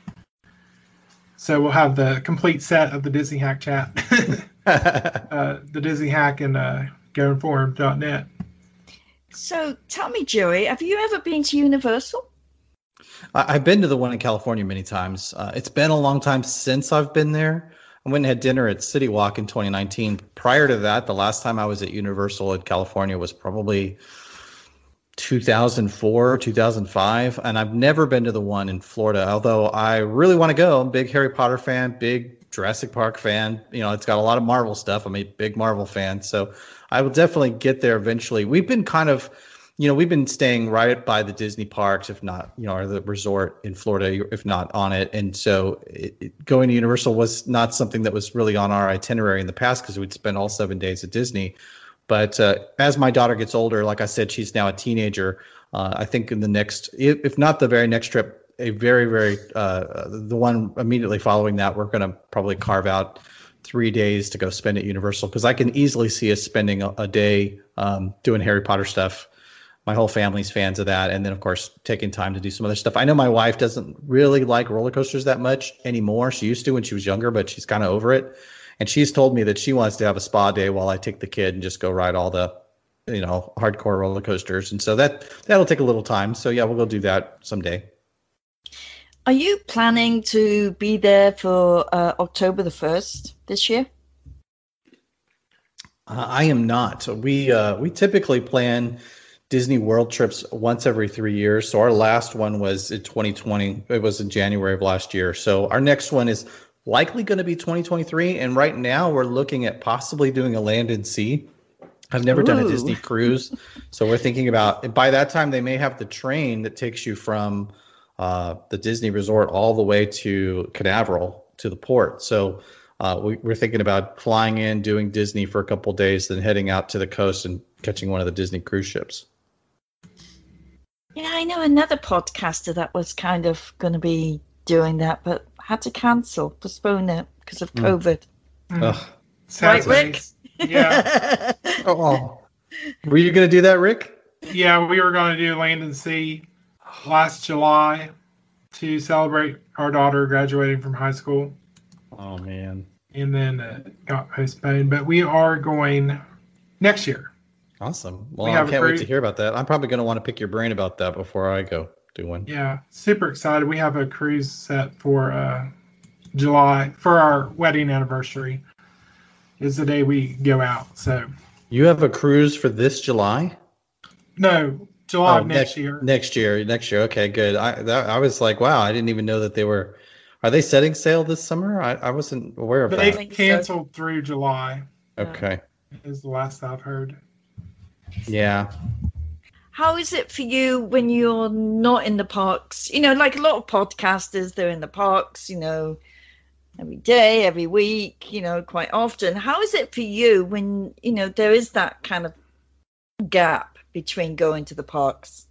D: So we'll have the complete set of the Disney Hack chat, uh, the Disney Hack, and uh, go informed dot net.
E: So tell me, Joey, have you ever been to Universal?
F: I've been to the one in California many times. Uh, it's been a long time since I've been there. I went and had dinner at City Walk in twenty nineteen. Prior to that, the last time I was at Universal in California was probably two thousand four, two thousand five. And I've never been to the one in Florida, although I really want to go. I'm a big Harry Potter fan, big Jurassic Park fan. You know, it's got a lot of Marvel stuff. I'm a big Marvel fan. So I will definitely get there eventually. We've been kind of, you know, we've been staying right by the Disney parks, if not, you know, or the resort in Florida, if not on it. And so it, it, going to Universal was not something that was really on our itinerary in the past because we'd spend all seven days at Disney. But uh, as my daughter gets older, like I said, she's now a teenager. Uh, I think in the next, if not the very next trip, a very, very, uh, the one immediately following that, we're going to probably carve out three days to go spend at Universal, because I can easily see us spending a, a day um, doing Harry Potter stuff. My whole family's fans of that. And then, of course, taking time to do some other stuff. I know my wife doesn't really like roller coasters that much anymore. She used to when she was younger, but she's kind of over it. And she's told me that she wants to have a spa day while I take the kid and just go ride all the, you know, hardcore roller coasters. And so that, that'll take a little time. So, yeah, we'll go do that someday.
E: Are you planning to be there for uh, October the first this year?
F: Uh, I am not. We uh, we typically plan Disney World trips once every three years. So our last one was in twenty twenty. It was in January of last year. So our next one is likely going to be twenty twenty-three. And right now we're looking at possibly doing a land and sea. I've never Ooh. done a Disney cruise. So we're thinking about, by that time, they may have the train that takes you from uh, the Disney resort all the way to Canaveral to the port. So uh, we, we're thinking about flying in, doing Disney for a couple of days, then heading out to the coast and catching one of the Disney cruise ships.
E: Yeah, I know another podcaster that was kind of going to be doing that, but had to cancel, postpone it because of COVID.
D: Mm. Mm.
E: Right, Rick?
D: Yeah.
F: Oh, were you going to do that, Rick?
D: Yeah, we were going to do Land and Sea last July to celebrate our daughter graduating from high school.
F: Oh, man.
D: And then it got postponed, but we are going next year.
F: Awesome. Well,
D: we
F: I can't wait to hear about that. I'm probably going to want to pick your brain about that before I go. do one.
D: Yeah, super excited. We have a cruise set for uh, July for our wedding anniversary. Is the day we go out. So
F: you have a cruise for this July?
D: No, July
F: oh,
D: of next, next year.
F: Next year, next year. Okay, good. I that, I was like, wow, I didn't even know that they were. Are they setting sail this summer? I, I wasn't aware of
D: They've
F: that.
D: They've canceled so. through July.
F: Okay.
D: Is the last I've heard.
F: Yeah.
E: How is it for you when you're not in the parks? You know, like a lot of podcasters, they're in the parks, you know, every day, every week, you know, quite often. How is it for you when, you know, there is that kind of gap between going to the parks?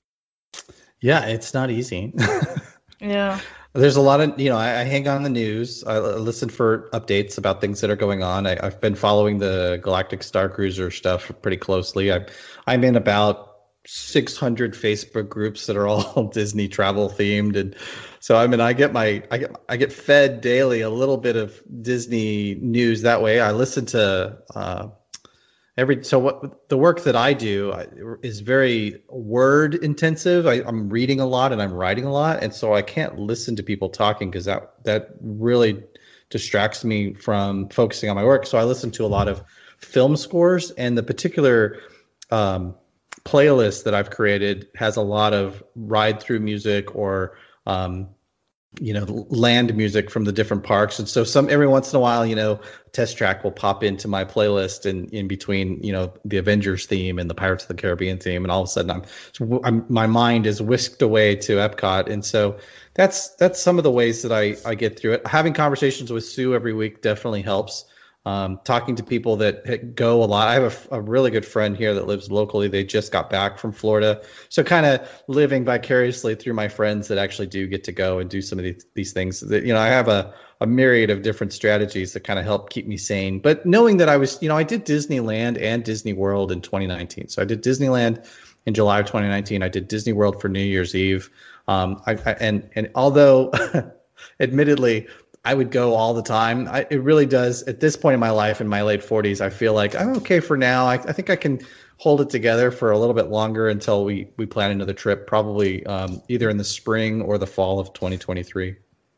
F: Yeah, it's not easy.
E: Yeah.
F: There's a lot of, you know, I, I hang on the news. I listen for updates about things that are going on. I, I've been following the Galactic Star Cruiser stuff pretty closely. I, I'm in about six hundred Facebook groups that are all Disney travel themed, and so I mean, I get my, I get, I get fed daily a little bit of Disney news that way. I listen to uh, every so what the work that I do is very word intensive. I, I'm reading a lot and I'm writing a lot, and so I can't listen to people talking because that that really distracts me from focusing on my work. So I listen to a lot of film scores, and the particular um, playlist that I've created has a lot of ride through music or um, you know, land music from the different parks. And so some every once in a while, you know, Test Track will pop into my playlist and in between, you know, the Avengers theme and the Pirates of the Caribbean theme. And all of a sudden I'm, I'm my mind is whisked away to Epcot. And so that's, that's some of the ways that I, I get through it. Having conversations with Sue every week definitely helps. Um, talking to people that go a lot. I have a, a really good friend here that lives locally. They just got back from Florida. So kind of living vicariously through my friends that actually do get to go and do some of these, these things. That, you know, I have a, a myriad of different strategies that kind of help keep me sane. But knowing that I was, you know, I did Disneyland and Disney World in twenty nineteen. So I did Disneyland in July of twenty nineteen. I did Disney World for New Year's Eve. Um, I, I, and, and although admittedly, I would go all the time. I, it really does. At this point in my life, in my late forties, I feel like I'm okay for now. I, I think I can hold it together for a little bit longer until we, we plan another trip, probably um, either in the spring or the fall of twenty twenty-three.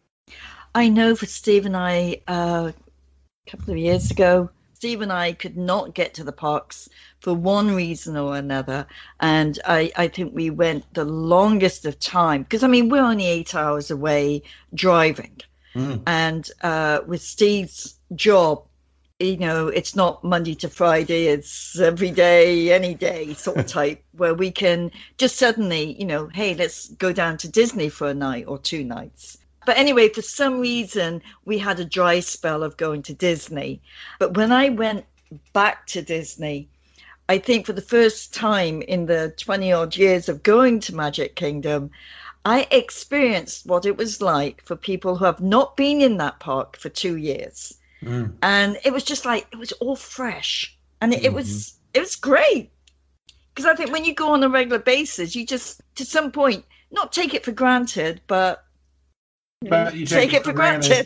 E: I know for Steve and I, uh, a couple of years ago, Steve and I could not get to the parks for one reason or another. And I, I think we went the longest of time because, I mean, we're only eight hours away driving. Mm. And uh, with Steve's job, you know, it's not Monday to Friday, it's every day, any day sort of type where we can just suddenly, you know, hey, let's go down to Disney for a night or two nights. But anyway, for some reason, we had a dry spell of going to Disney. But when I went back to Disney, I think for the first time in the twenty odd years of going to Magic Kingdom, I experienced what it was like for people who have not been in that park for two years. Mm. And it was just like, it was all fresh. And it, mm-hmm. it was it was great. Because I think when you go on a regular basis, you just, to some point, not take it for granted, but,
D: but you
E: take,
D: take it,
E: it for
D: granted.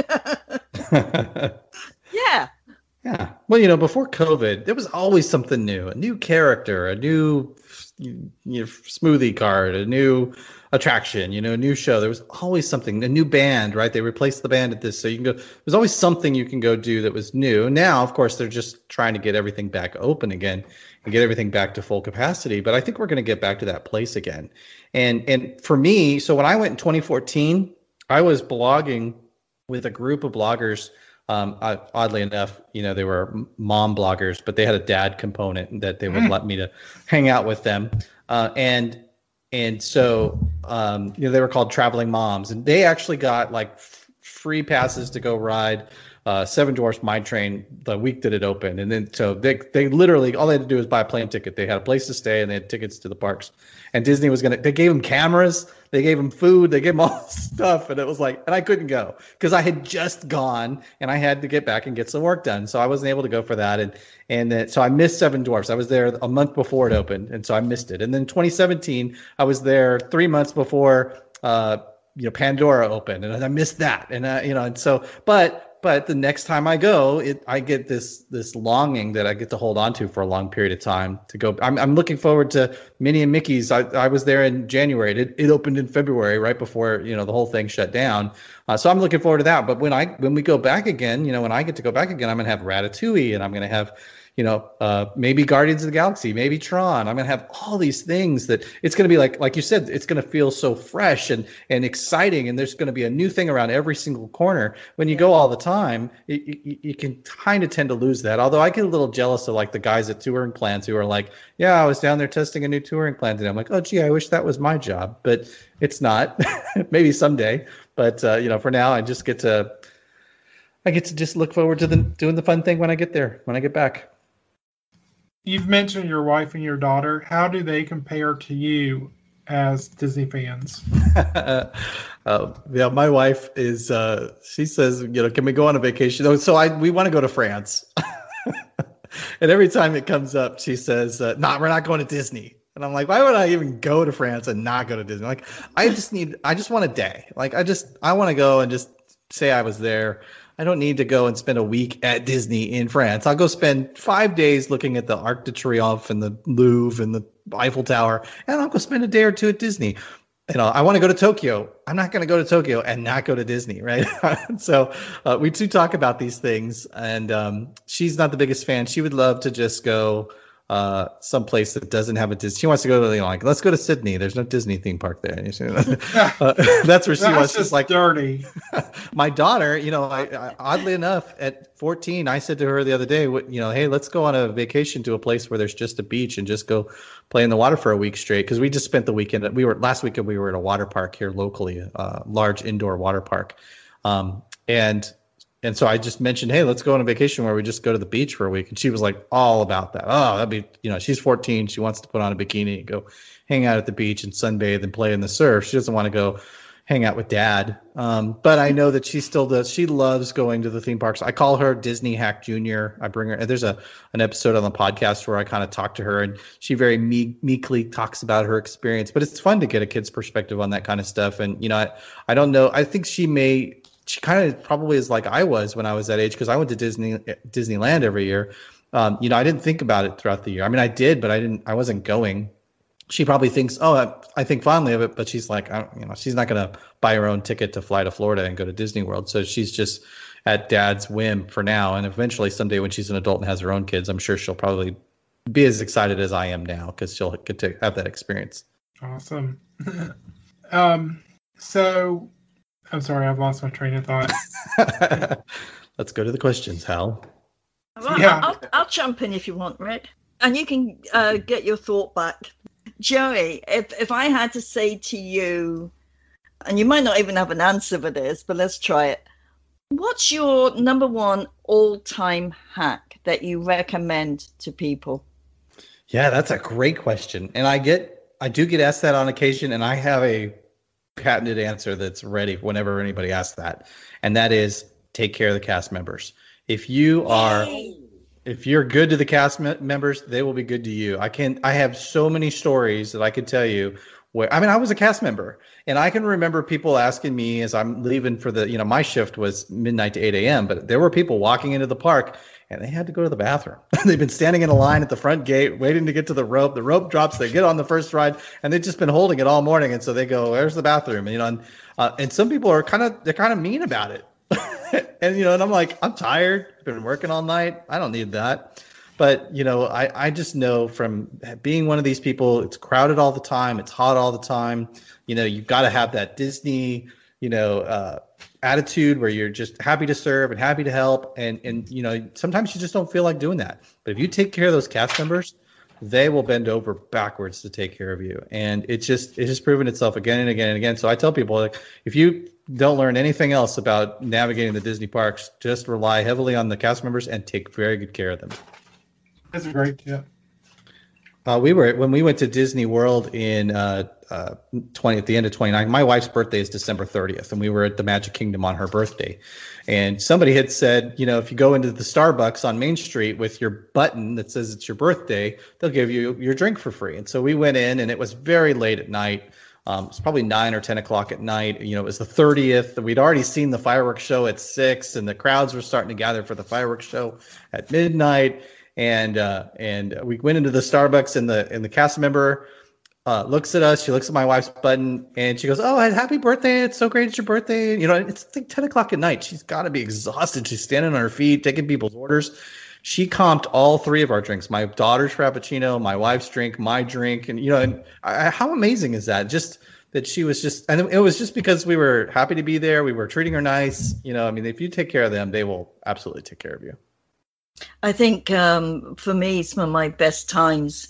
E: granted. Yeah.
F: Yeah. Well, you know, before COVID, there was always something new, a new character, a new you know, smoothie cart, a new attraction, you know, a new show. There was always something, a new band, right? They replaced the band at this. So you can go, there's always something you can go do that was new. Now, of course, they're just trying to get everything back open again and get everything back to full capacity. But I think we're going to get back to that place again. And, and for me, so when I went in twenty fourteen, I was blogging with a group of bloggers. Um, I, oddly enough, you know, they were mom bloggers, but they had a dad component that they would mm. let me to hang out with them. Uh, and, and so, um, you know, they were called Traveling Moms, and they actually got like f- free passes to go ride uh, Seven Dwarfs Mine Train the week that it opened. And then, so they, they literally, all they had to do was buy a plane ticket. They had a place to stay and they had tickets to the parks, and Disney was going to, they gave them cameras. They gave him food. They gave him all this stuff. And it was like, and I couldn't go because I had just gone and I had to get back and get some work done. So I wasn't able to go for that. And, and then, so I missed Seven Dwarfs. I was there a month before it opened. And so I missed it. And then twenty seventeen, I was there three months before, uh, you know, Pandora opened, and I missed that. And, uh, you know, and so, but, but the next time I go, it I get this this longing that I get to hold on to for a long period of time to go. I'm I'm looking forward to Minnie and Mickey's. I, I was there in January. It it opened in February, right before you know the whole thing shut down. Uh, so I'm looking forward to that. But when I when we go back again, you know, when I get to go back again, I'm gonna have Ratatouille, and I'm gonna have, you know, uh, maybe Guardians of the Galaxy, maybe Tron. I'm gonna have all these things that it's gonna be like, like you said, it's gonna feel so fresh and and exciting, and there's gonna be a new thing around every single corner. When you go all the time, you, you, you can kind of tend to lose that. Although I get a little jealous of like the guys at Touring Plans who are like, yeah, I was down there testing a new touring plan today. I'm like, oh gee, I wish that was my job, but it's not. Maybe someday. But uh, you know, for now, I just get to, I get to just look forward to the doing the fun thing when I get there, when I get back.
D: You've mentioned your wife and your daughter. How do they compare to you as Disney fans?
F: uh, yeah, my wife is. Uh, she says, you know, can we go on a vacation? Oh, so I we want to go to France. And every time it comes up, she says, uh, "No, nah, we're not going to Disney." And I'm like, why would I even go to France and not go to Disney? Like, I just need, I just want a day. Like, I just, I want to go and just say I was there. I don't need to go and spend a week at Disney in France. I'll go spend five days looking at the Arc de Triomphe and the Louvre and the Eiffel Tower, and I'll go spend a day or two at Disney. You know, I want to go to Tokyo. I'm not going to go to Tokyo and not go to Disney, right? So uh, we do talk about these things, and um, she's not the biggest fan. She would love to just go uh someplace that doesn't have a Disney. She wants to go to, you know, like, let's go to Sydney. There's no Disney theme park there. uh, that's where she
D: That's
F: wants. She's like
D: dirty.
F: My daughter, you know, I, I, oddly enough, at fourteen, I said to her the other day, you know, hey, let's go on a vacation to a place where there's just a beach and just go play in the water for a week straight. Because we just spent the weekend. We were last weekend. We were at a water park here locally, a uh, large indoor water park, um, and. And so I just mentioned, hey, let's go on a vacation where we just go to the beach for a week. And she was like all about that. Oh, that'd be, you know, she's fourteen. She wants to put on a bikini and go hang out at the beach and sunbathe and play in the surf. She doesn't want to go hang out with dad. Um, but I know that she still does. She loves going to the theme parks. I call her Disney Hack Junior. I bring her. There's a an episode on the podcast where I kind of talk to her, and she very me- meekly talks about her experience. But it's fun to get a kid's perspective on that kind of stuff. And, you know, I, I don't know. I think she may. She kind of probably is like I was when I was that age, because I went to Disney Disneyland every year. Um, you know, I didn't think about it throughout the year. I mean, I did, but I didn't. I wasn't going. She probably thinks, oh, I, I think fondly of it, but she's like, I don't, you know, she's not going to buy her own ticket to fly to Florida and go to Disney World. So she's just at dad's whim for now. And eventually, someday when she's an adult and has her own kids, I'm sure she'll probably be as excited as I am now, because she'll get to have that experience.
D: Awesome. um. So. I'm sorry, I've lost my train of thought.
F: Let's go to the questions, Hal.
E: Well,
D: Yeah.
E: I'll, I'll jump in if you want, Rick. And you can uh, get your thought back. Joey, if, if I had to say to you, and you might not even have an answer for this, but let's try it. What's your number one all-time hack that you recommend to people?
F: Yeah, that's a great question. And I get, I do get asked that on occasion, and I have a patented answer that's ready whenever anybody asks that, and that is take care of the cast members. If you are if you're good to the cast me- members, they will be good to you. I can I have so many stories that I could tell you where, I mean, I was a cast member, and I can remember people asking me as I'm leaving for the, you know, my shift was midnight to eight a.m., but there were people walking into the park and they had to go to the bathroom. They've been standing in a line at the front gate, waiting to get to the rope. The rope drops. They get on the first ride, and they've just been holding it all morning. And so they go, "Where's the bathroom?" And, you know, and, uh, and some people are kind of they're kind of mean about it. And, you know, and I'm like, I'm tired. Been working all night. I don't need that. But, you know, I, I just know from being one of these people, it's crowded all the time. It's hot all the time. You know, you've got to have that Disney, you know, uh, attitude where you're just happy to serve and happy to help. And, and, you know, sometimes you just don't feel like doing that. But if you take care of those cast members, they will bend over backwards to take care of you. And it's just, it's just proven itself again and again and again. So I tell people, like, if you don't learn anything else about navigating the Disney parks, just rely heavily on the cast members and take very good care of them.
D: That's a great tip.
F: Uh, we were when we went to Disney World in uh, uh, twenty at the end of twenty-nine. My wife's birthday is December thirtieth, and we were at the Magic Kingdom on her birthday. And somebody had said, you know, if you go into the Starbucks on Main Street with your button that says it's your birthday, they'll give you your drink for free. And so we went in, and it was very late at night. Um, it's probably nine or ten o'clock at night. You know, it was the thirtieth. We'd already seen the fireworks show at six, and the crowds were starting to gather for the fireworks show at midnight. And uh, and we went into the Starbucks, and the and the cast member uh, looks at us. She looks at my wife's button, and she goes, "Oh, happy birthday! It's so great! It's your birthday!" You know, it's like ten o'clock at night. She's got to be exhausted. She's standing on her feet, taking people's orders. She comped all three of our drinks: my daughter's frappuccino, my wife's drink, my drink, and you know, and I, how amazing is that? Just that she was just, and it was just because we were happy to be there. We were treating her nice. You know, I mean, if you take care of them, they will absolutely take care of you.
E: I think um, for me, some of my best times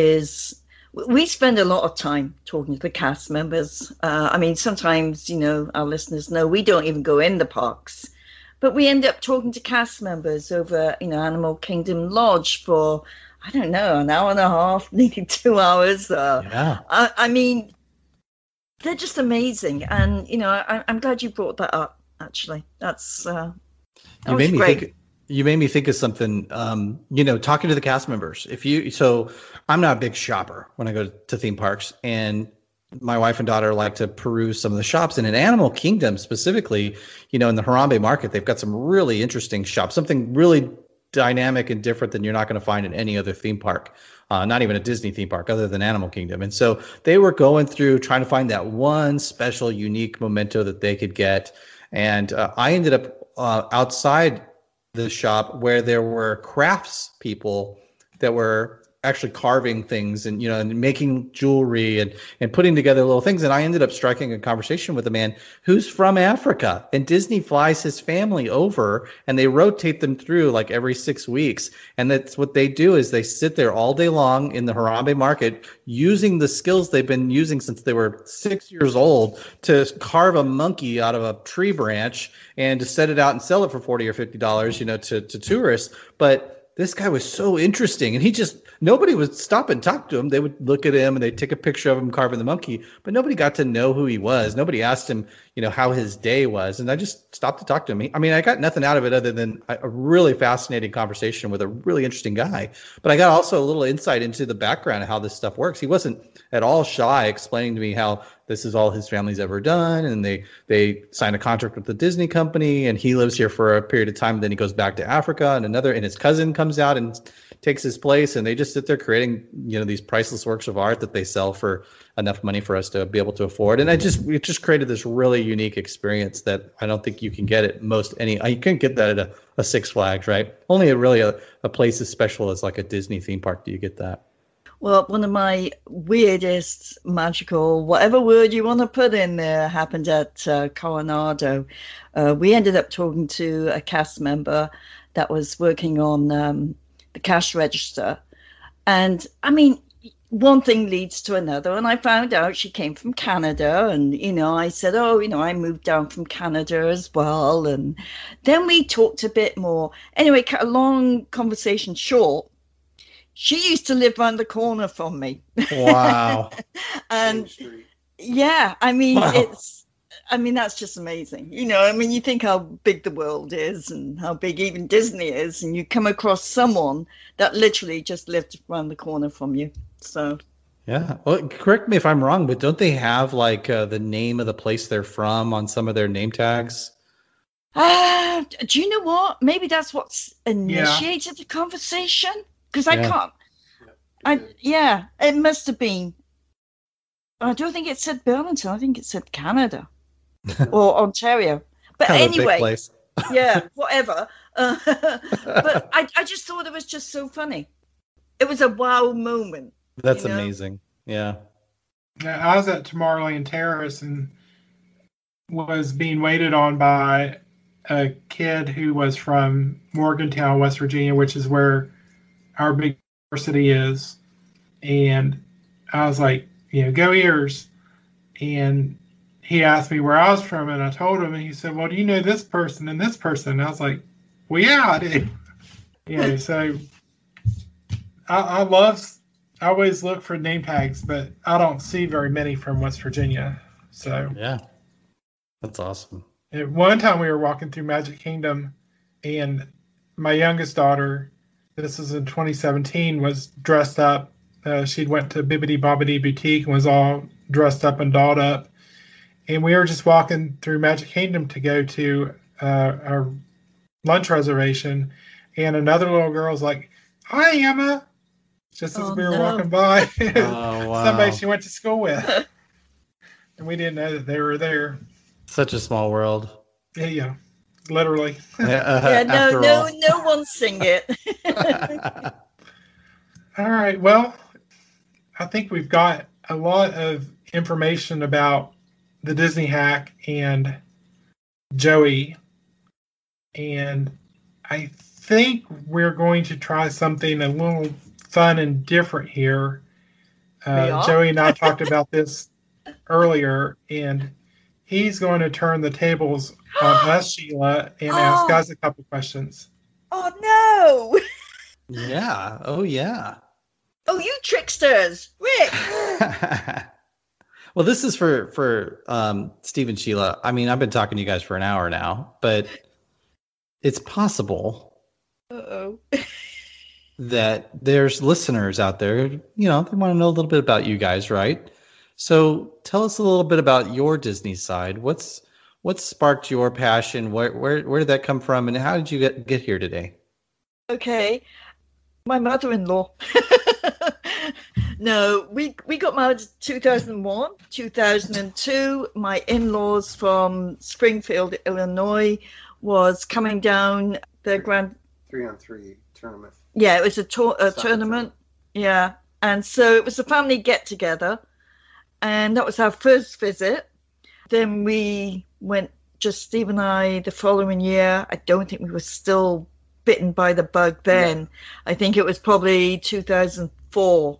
E: is we spend a lot of time talking to the cast members. Uh, I mean, sometimes, you know, our listeners know we don't even go in the parks. But we end up talking to cast members over, you know, Animal Kingdom Lodge for, I don't know, an hour and a half, nearly two hours. Uh,
F: yeah.
E: I, I mean, they're just amazing. And, you know, I, I'm glad you brought that up, actually. That's uh, that
F: you
E: was
F: made me
E: great.
F: think. You made me think of something. Um, you know, talking to the cast members. If you, so I'm not a big shopper when I go to theme parks, and my wife and daughter like to peruse some of the shops. And in Animal Kingdom specifically, you know, in the Harambe Market, they've got some really interesting shops, something really dynamic and different than you're not going to find in any other theme park, uh, not even a Disney theme park other than Animal Kingdom. And so they were going through trying to find that one special, unique memento that they could get. And uh, I ended up uh, outside the shop where there were crafts people that were actually carving things and, you know, and making jewelry and, and putting together little things. And I ended up striking a conversation with a man who's from Africa, and Disney flies his family over and they rotate them through like every six weeks. And that's what they do, is they sit there all day long in the Harambe Market using the skills they've been using since they were six years old to carve a monkey out of a tree branch and to set it out and sell it for forty or fifty dollars, you know, to, to tourists. But this guy was so interesting, and he just, nobody would stop and talk to him. They would look at him and they'd take a picture of him carving the monkey, but nobody got to know who he was. Nobody asked him, you know, how his day was. And I just stopped to talk to him. I mean, I got nothing out of it other than a really fascinating conversation with a really interesting guy. But I got also a little insight into the background of how this stuff works. He wasn't at all shy explaining to me how this is all his family's ever done. And they, they signed a contract with the Disney company, and he lives here for a period of time. And then he goes back to Africa, and another, and his cousin comes out and takes his place, and they just sit there creating, you know, these priceless works of art that they sell for enough money for us to be able to afford. And I just, it just created this really unique experience that I don't think you can get at most any, you can't get that at a, a Six Flags, right? Only a really a, a place as special as like a Disney theme park do you get that.
E: Well, one of my weirdest, magical, whatever word you want to put in there, happened at uh, Coronado. Uh, we ended up talking to a cast member that was working on um, the cash register. And I mean, one thing leads to another. And I found out she came from Canada. And, you know, I said, oh, you know, I moved down from Canada as well. And then we talked a bit more. Anyway, cut a long conversation short. She used to live around the corner from me.
F: Wow.
E: And yeah, I mean,
F: wow.
E: it's, I mean, that's just amazing. You know, I mean, you think how big the world is and how big even Disney is, and you come across someone that literally just lived around the corner from you. So.
F: Yeah. Well, correct me if I'm wrong, but don't they have like uh, the name of the place they're from on some of their name tags?
E: Uh, do you know what? Maybe that's what's initiated yeah. the conversation. Because I yeah. can't, I yeah, it must have been. I don't think it said Burlington. I think it said Canada or Ontario. But
F: kind of
E: anyway,
F: a big place.
E: yeah, whatever. Uh, but I, I just thought it was just so funny. It was a wow moment.
F: That's
E: you know?
F: amazing. Yeah.
D: Yeah, I was at Tomorrowland Terrace and was being waited on by a kid who was from Morgantown, West Virginia, which is where our big city is. And I was like, you know, go Ears. And he asked me where I was from, and I told him, and he said, well, do you know this person and this person? And I was like, well, yeah, I do. You know, so I, I love, I always look for name tags, but I don't see very many from West Virginia. So
F: yeah, that's awesome.
D: At one time we were walking through Magic Kingdom, and my youngest daughter, this was in twenty seventeen, was dressed up Uh, she'd went to Bibbidi Bobbidi Boutique and was all dressed up and dolled up. And we were just walking through Magic Kingdom to go to uh, our lunch reservation. And another little girl was like, "Hi, Emma," just as
E: Oh,
D: we were
E: no.
D: walking by.
F: Oh, wow.
D: Somebody she went to school with. And we didn't know that they were there.
F: Such a small world.
D: Yeah, yeah, literally.
F: Uh,
E: Yeah, no,
F: after
E: no,
F: all.
E: no one sing it.
D: All right. Well, I think we've got a lot of information about the Disney hack and Joey. And I think we're going to try something a little fun and different here.
E: We
D: Uh,
E: are?
D: Joey and I talked about this earlier, and he's going to turn the tables on us, Sheila, and ask
E: Oh.
D: us a couple questions.
E: Oh no!
F: Yeah. Oh, yeah.
E: Oh, you tricksters, Rick!
F: Well, this is for for um, Steve and Sheila. I mean, I've been talking to you guys for an hour now, but it's possible
E: Uh-oh.
F: that there's listeners out there, you know, they want to know a little bit about you guys, right? So tell us a little bit about your Disney side. What's what sparked your passion? Where where where did that come from, and how did you get get here today?
E: Okay, my mother-in-law. No, we we got married in two thousand one, two thousand two. My in-laws from Springfield, Illinois, was coming down their grand.
G: Three on three tournament.
E: Yeah, it was a, tour, a
G: Soccer
E: tournament. Yeah, and so it was a family get-together, and that was our first visit. Then we went, just Steve and I, the following year. I don't think we were still bitten by the bug then. I think it was probably two thousand four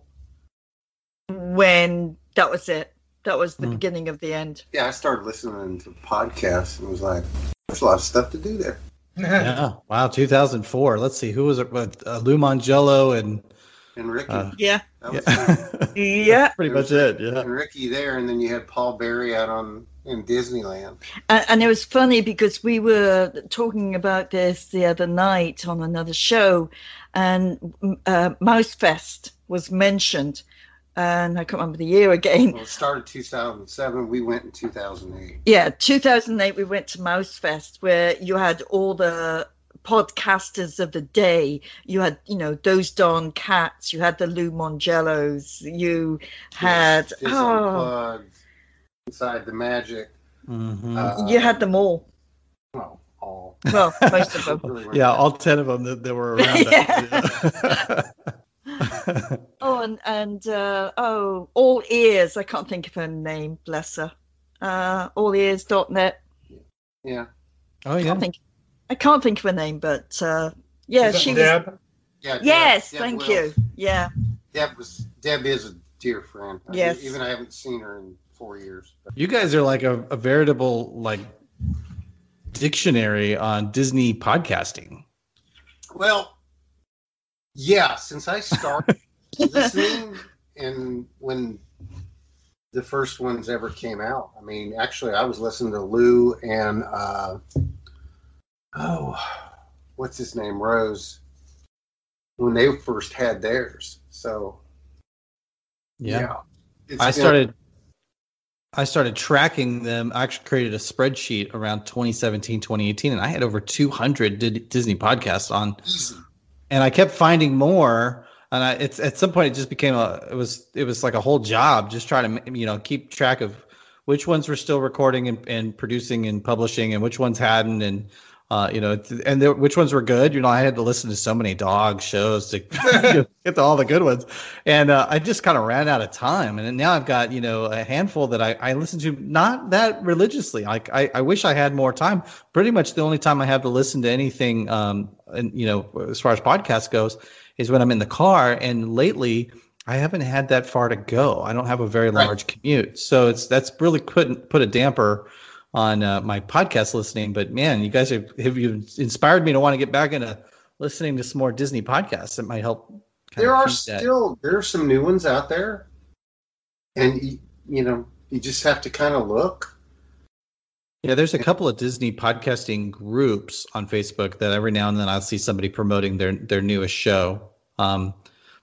E: when that was it. That was the
F: Mm.
E: beginning of the end.
G: Yeah, I started listening to podcasts and was like, there's a lot of stuff to do there.
F: Yeah. Wow. two thousand four. Let's see. Who was it? With uh, Lou Mangello and
G: And Ricky.
F: Uh,
E: Yeah,
G: that was
F: yeah.
E: yeah.
F: Pretty much it. Yeah.
G: and Ricky there, and then you had Paul Berry out on in Disneyland.
E: And, and it was funny because we were talking about this the other night on another show, and uh, Mouse Fest was mentioned, and I can't remember the year again.
G: Well, it started two thousand seven. We went in two thousand eight.
E: Yeah, two thousand eight, we went to Mouse Fest, where you had all the podcasters of the day. You had, you know, those Don Cats, you had the Lou Mangellos, you had,
G: Fizz
E: oh,
G: Unplugged, Inside the Magic.
F: Mhm.
G: Uh,
E: you had them all.
G: Well, all.
E: Well, most of them.
G: Really weren't
F: Yeah,
G: that
F: all ten of them that, that were around.
E: Yeah. Oh, and, and uh, oh, All Ears. I can't think of her name, bless her. Uh, all ears dot net.
G: Yeah.
F: Oh
E: I
F: yeah.
E: can't think, I can't think of her name, but uh, yeah,
D: Is that
E: she was.
D: Deb?
G: Yeah. Deb-
E: Yes,
G: Deb
E: thank
G: Wills.
E: you. Yeah.
G: Deb was Deb is a dear friend. I-
E: Yes.
G: even I haven't seen her in four years. But
F: You guys are like a, a veritable like dictionary on Disney podcasting.
G: Well, yeah, since I started listening and when the first ones ever came out, I mean, actually, I was listening to Lou and, uh, oh, what's his name? Rose, when they first had theirs. So, yeah. It's
F: I
G: been-
F: started I started tracking them. I actually created a spreadsheet around twenty seventeen, twenty eighteen, and I had over two hundred D- Disney podcasts on.
G: easy.
F: And I kept finding more. And I, it's at some point it just became a it was it was like a whole job just trying to you know keep track of which ones were still recording and, and producing and publishing and which ones hadn't and uh, you know and there, which ones were good. You know I had to listen to so many dog shows to get to all the good ones, and uh, I just kind of ran out of time. And now I've got you know a handful that I, I listen to not that religiously. Like I, I wish I had more time. Pretty much the only time I have to listen to anything um and you know as far as podcast goes is when I'm in the car, and lately I haven't had that far to go. I don't have a very
G: Right.
F: large commute, so it's that's really put put a damper on uh, my podcast listening. But man, you guys have, have you inspired me to want to get back into listening to some more Disney podcasts. That might help. kind
G: There
F: of
G: are
F: keep that.
G: still there are some new ones out there, and you, you know you just have to kind of look.
F: Yeah, there's a couple of Disney podcasting groups on Facebook that every now and then I'll see somebody promoting their their newest show. Um,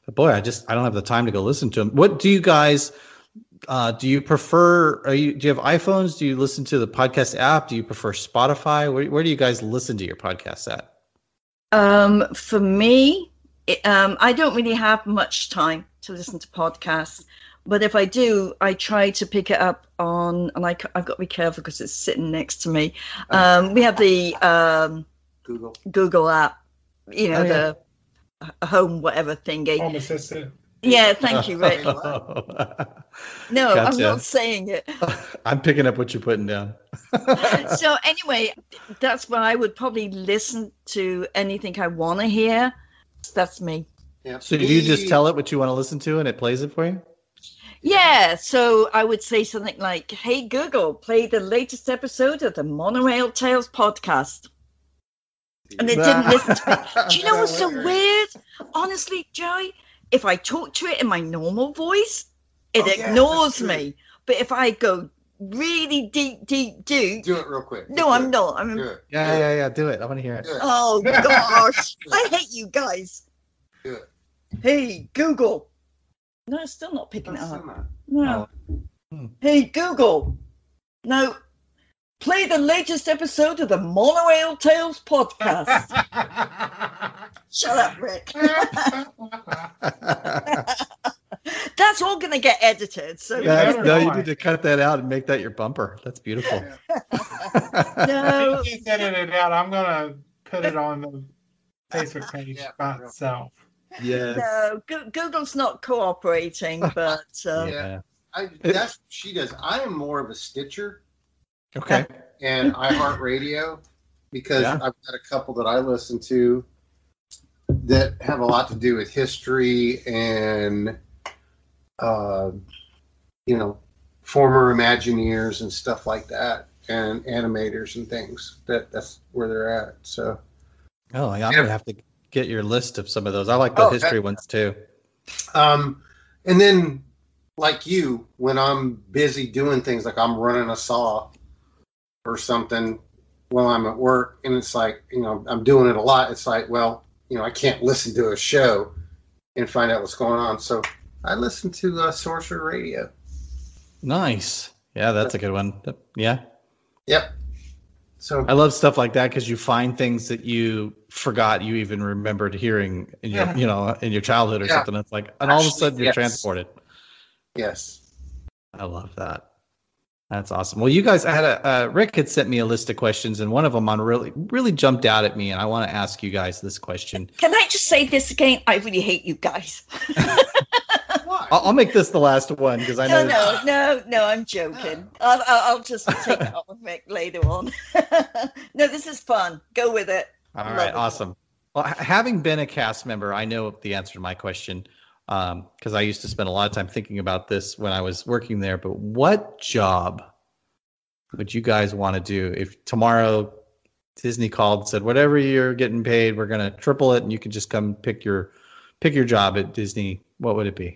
F: boy, I just I don't have the time to go listen to them. What do you guys uh, do? You prefer? Are you do you have iPhones? Do you listen to the podcast app? Do you prefer Spotify? Where, where do you guys listen to your podcasts at?
E: Um, for me, it, um, I don't really have much time to listen to podcasts, but if I do, I try to pick it up on, and I, I've got to be careful because it's sitting next to me. Um, we have the um,
G: Google.
E: Google app, you know,
F: Oh, yeah.
E: the home whatever thingy.
D: Home assistant.
E: Yeah, thank you, Rick. No,
F: Gotcha.
E: I'm not saying it.
F: I'm picking up what you're putting down.
E: So anyway, that's where I would probably listen to anything I want to hear. That's me.
G: Yeah.
F: So do you just tell it what you want to listen to and it plays it for you?
E: Yeah, so I would say something like, "Hey Google, play the latest episode of the Monorail Tales podcast." And it didn't listen to me. Do you know what's so weird? Honestly, Joey, if I talk to it in my normal voice, it
G: Oh, yeah,
E: ignores
G: that's true.
E: me. But if I go really deep, deep, deep,
G: Do it real quick.
E: no,
G: Do
E: I'm
G: it.
E: not. I'm.
G: Do it.
F: Yeah, yeah, yeah. Do it. I want to hear it.
G: Do it.
E: Oh gosh, I hate you guys.
G: Do it.
E: Hey Google. No, it's still not picking it
G: That's
E: up.
G: not-
E: No.
F: Hmm.
E: Hey Google. No. Play the latest episode of the Monorail Tales podcast. Shut up, Rick. That's all going to get edited. So
F: That's,
D: better
F: no, you
D: not.
F: need to cut that out and make that your bumper. That's beautiful.
E: no.
D: If you edit it out, I'm gonna put it on the Facebook page
G: Yeah,
D: by
G: for real.
D: itself.
F: Yes.
E: No, Go- Google's not cooperating, but uh,
G: Yeah. I, that's what she does. I am more of a Stitcher
F: Okay.
G: and iHeartRadio because
F: Yeah.
G: I've got a couple that I listen to that have a lot to do with history and, uh, you know, former Imagineers and stuff like that, and animators and things. That that's where they're at. So,
F: Oh, yeah, I'm
G: Yeah.
F: gonna have to get your list of some of those. I like the
G: Oh,
F: history
G: that-
F: ones too.
G: um, and then like you, when I'm busy doing things, like I'm running a saw or something while I'm at work, and it's like, you know, I'm doing it a lot. It's like, well, you know, I can't listen to a show and find out what's going on. So I listen to uh, Sorcerer Radio.
F: Nice. Yeah, that's a good one. Yeah.
G: Yep. So
F: I love stuff like that because you find things that you forgot you even remembered hearing in your,
D: Yeah.
F: you know, in your childhood or
G: Yeah.
F: something. It's like, and all of a
G: Actually,
F: sudden you're
G: yes.
F: transported.
G: yes.
F: I love that. That's awesome. Well, you guys I had a uh, Rick had sent me a list of questions, and one of them on really really jumped out at me, and I want to ask you guys this question.
E: can I just say this again? I really hate you guys.
G: Why?
F: I'll, I'll make this the last one because I
E: No,
F: know.
E: no, no, no, I'm joking. I'll, I'll, I'll just take it on with Rick later on. No, this is fun. Go with it.
F: All
E: Love
F: right,
E: it.
F: awesome. Well, ha- having been a cast member, I know the answer to my question because I used to spend a lot of time thinking about this when I was working there. But what job would you guys want to do if tomorrow Disney called and said, "Whatever you're getting paid, we're going to triple it, and you can just come pick your pick your job at Disney"? What would it be?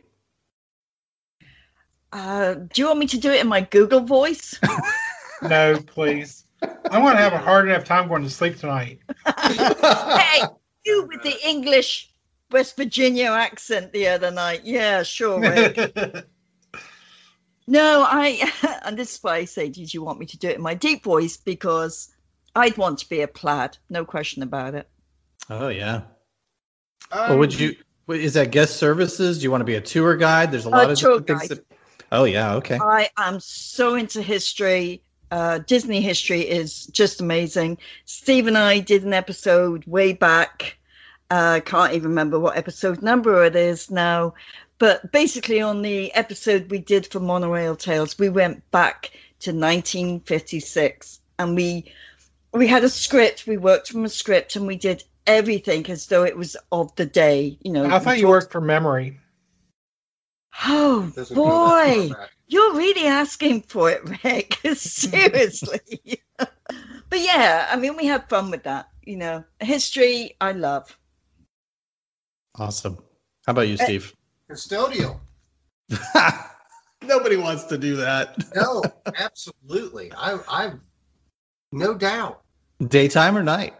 E: Uh, do you want me to do it in my Google voice?
D: No, please. I want to have a hard enough time going to sleep tonight.
E: Hey, you with the English West Virginia accent the other night. Yeah, sure, Rick. No, I, and this is why I say, did you want me to do it in my deep voice? Because I'd want to be a plaid, no question about it.
F: Oh yeah.
G: Um,
F: Well, would you? Is that guest services? Do you want to be a tour guide? There's a lot of
E: tour
F: different things.
E: guide.
F: That, oh yeah. Okay.
E: I am so into history. Uh, Disney history is just amazing. Steve and I did an episode way back. I uh, can't even remember what episode number it is now. But basically on the episode we did for Monorail Tales, we went back to nineteen fifty-six. And we we had a script. We worked from a script and we did everything as though it was of the day. You know,
D: I thought you worked for memory.
E: Oh,
G: Doesn't
E: boy.
G: feel like
E: You're really asking for it, Rick. Seriously. But yeah, I mean, we had fun with that. You know, history, I love.
F: Awesome. How about you, Steve?
G: custodial.
F: Nobody wants to do that.
G: No, absolutely. I, I, no doubt.
F: Daytime or night?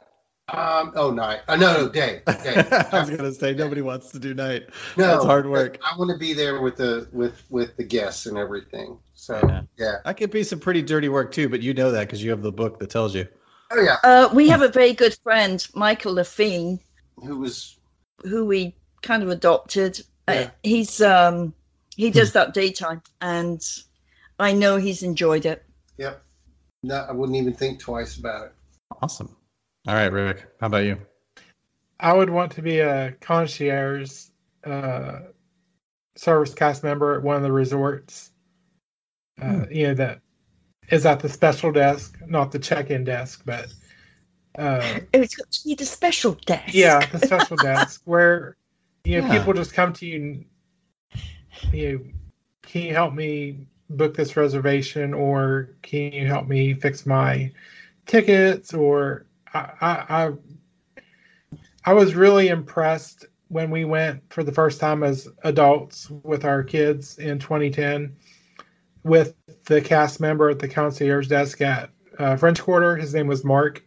G: Um. Oh, night. Uh, no, no, day. Day.
F: I was gonna say nobody wants to do night.
G: No,
F: That's hard work.
G: I want to be there with the with with the guests and everything. So
F: Yeah.
G: yeah.
F: That could be some pretty dirty work too, but you know that because you have the book that tells you.
G: Oh yeah.
E: Uh, we have a very good friend, Michael Lafine,
G: Who was?
E: who we kind of adopted.
G: Yeah.
E: Uh, he's um he does that daytime, and I know he's enjoyed it.
G: Yep. No, I wouldn't even think twice about it.
F: Awesome. All right, Rick. How about you?
D: I would want to be a concierge uh, service cast member at one of the resorts. Uh, you know, that is at the special desk, not the check-in desk, but uh,
E: It's got to be the special desk.
D: yeah, the special desk where you know
F: Yeah.
D: people just come to you and you know, can you help me book this reservation, or can you help me fix my tickets, or I, I, I, I was really impressed when we went for the first time as adults with our kids in twenty ten with the cast member at the concierge desk at uh, French Quarter. His name was Mark.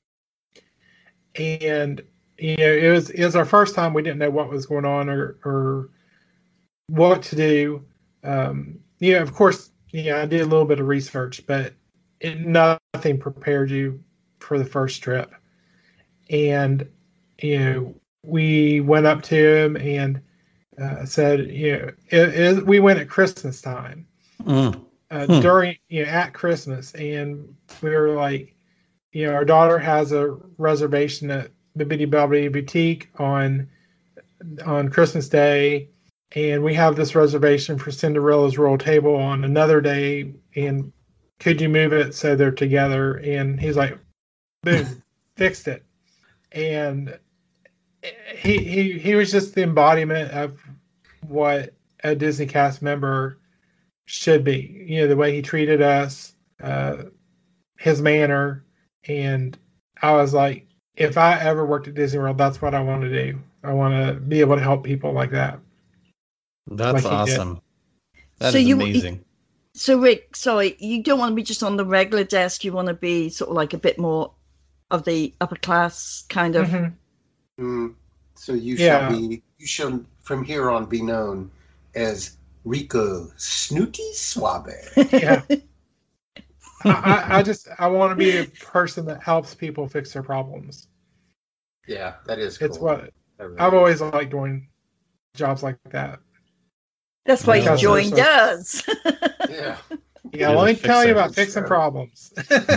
D: And, you know, it was, it was our first time. We didn't know what was going on or, or what to do. Um, you know, of course, yeah, I did a little bit of research, but it, nothing prepared you for the first trip. And, you know, we went up to him and uh, said, you know, it, it, we went at Christmas time,
F: Mm.
D: uh,
F: Hmm.
D: during, you know, at Christmas. And we were like, you know, our daughter has a reservation at the Bitty Bobbity Boutique on, on Christmas Day. And we have this reservation for Cinderella's Royal Table on another day. And could you move it so they're together? And he's like, boom, fixed it. And he, he he was just the embodiment of what a Disney cast member should be. You know, the way he treated us, uh, his manner. And I was like, if I ever worked at Disney World, that's what I want to do. I want to be able to help people like that.
F: That's
D: Like he did.
F: awesome. That
E: So
F: is
E: you-
F: amazing.
E: So Rick, sorry, you don't want to be just on the regular desk. You want to be sort of like a bit more of the upper class kind of.
D: Mhm.
G: Mm. So you
D: Yeah.
G: shall be. You shall from here on be known as Rico Snooty Suave.
D: Yeah. I, I, I just I want to be a person that helps people fix their problems.
G: Yeah, that is cool.
D: It's what
G: That really
D: I've
G: is.
D: always liked doing jobs like that.
E: That's why
F: Yeah.
E: you joined us.
G: Yeah.
D: Yeah,
F: You're
D: let
F: the
D: me tell you
F: fixer.
D: about fixing problems.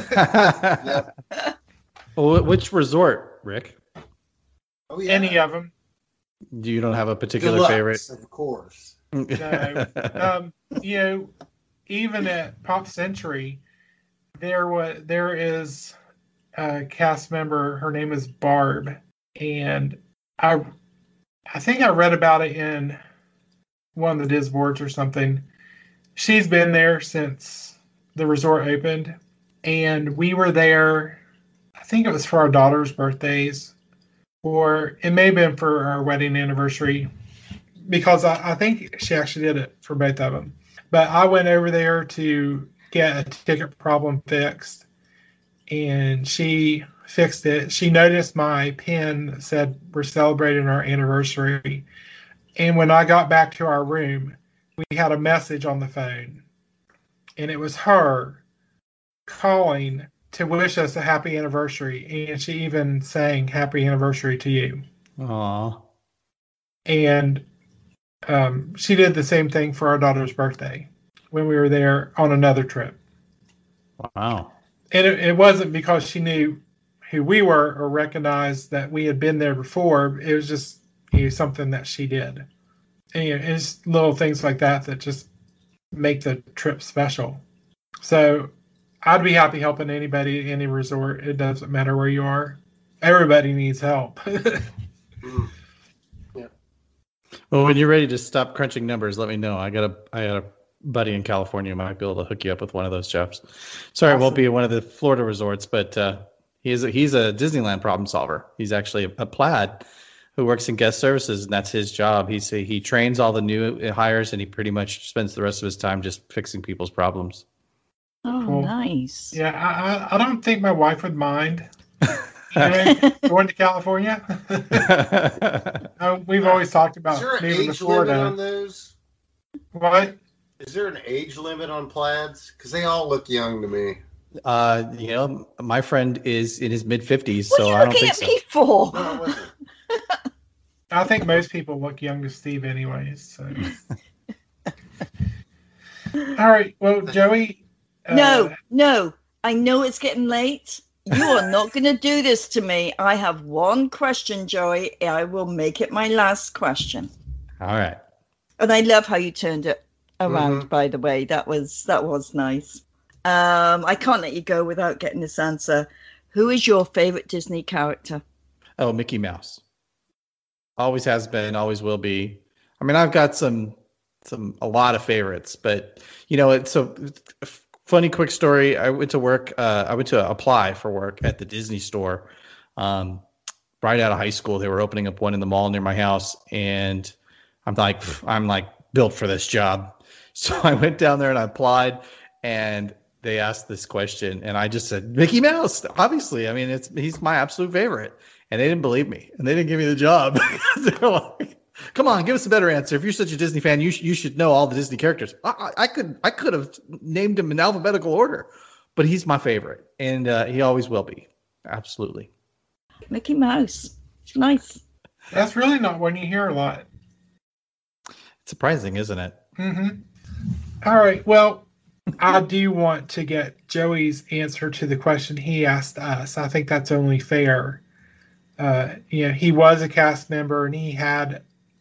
F: Well, wh- which resort, Rick?
G: Oh yeah.
D: Any of them.
F: You don't have a particular
G: Deluxe,
F: favorite?
G: of course.
D: No. Um, you know, even at Pop Century, there was there is a cast member. Her name is Barb, and I I think I read about it in one of the Diz boards or something. She's been there since the resort opened, and we were there. I think it was for our daughter's birthdays, or it may have been for our wedding anniversary, because I, I think she actually did it for both of them. But I went over there to get a ticket problem fixed, and she fixed it. She noticed my pin that said we're celebrating our anniversary. And when I got back to our room, we had a message on the phone, and it was her calling to wish us a happy anniversary. And she even sang happy anniversary to you.
F: Aw.
D: And um, she did the same thing for our daughter's birthday when we were there on another trip.
F: Wow.
D: And it, it wasn't because she knew who we were or recognized that we had been there before. It was just, you know, something that she did. And you know, it's little things like that that just make the trip special. So I'd be happy helping anybody at any resort. It doesn't matter where you are. Everybody needs help.
G: Mm.
F: Well, when you're ready to stop crunching numbers, let me know. I got a I got a buddy in California who might be able to hook you up with one of those jobs. Sorry, it won't
D: Awesome.
F: be one of the Florida resorts, but uh, he's a, he's a Disneyland problem solver. He's actually a, a plaid who works in guest services, and that's his job. He's he trains all the new hires, and he pretty much spends the rest of his time just fixing people's problems.
E: Oh,
D: Cool.
E: nice.
D: Yeah, I, I, I don't think my wife would mind. Anyway, going to California. uh, we've always talked about
G: Is there an
D: moving to
G: age limit
D: Florida.
G: on those?
D: What?
G: Is there an age limit on plaids? Because they all look young to me.
F: Uh, you know, my friend is in his mid fifties,
E: What
F: so
E: are you
F: I don't
E: looking
F: think
E: at
F: so.
E: me for?
G: No, it wasn't.
D: I think most people look young to Steve, anyways. So. All right. Well, Joey. Uh,
E: No, no. I know it's getting late. You are not going to do this to me. I have one question, Joey. I will make it my last question.
F: All right.
E: And I love how you turned it around,
G: Mhm.
E: by the way. That was that was nice. Um, I can't let you go without getting this answer. Who is your favorite Disney character?
F: Oh, Mickey Mouse. Always has been, always will be. I mean, I've got some, some, a lot of favorites, but you know, it's a funny, quick story. I went to work. Uh, I went to apply for work at the Disney store. Um, right out of high school, they were opening up one in the mall near my house, and I'm like, I'm like built for this job. So I went down there and I applied, and they asked this question, and I just said Mickey Mouse. Obviously, I mean, it's he's my absolute favorite, and they didn't believe me, and they didn't give me the job. They're like, "Come on, give us a better answer. If you're such a Disney fan, you sh- you should know all the Disney characters." I, I, I could I could have named him in alphabetical order, but he's my favorite, and uh, he always will be. Absolutely.
E: Mickey Mouse. Nice.
D: That's really not one you hear a lot.
F: It's surprising, isn't it?
D: Mm-hmm. All right. Well, I do want to get Joey's answer to the question he asked us. I think that's only fair. Uh, you know, he was a cast member and he had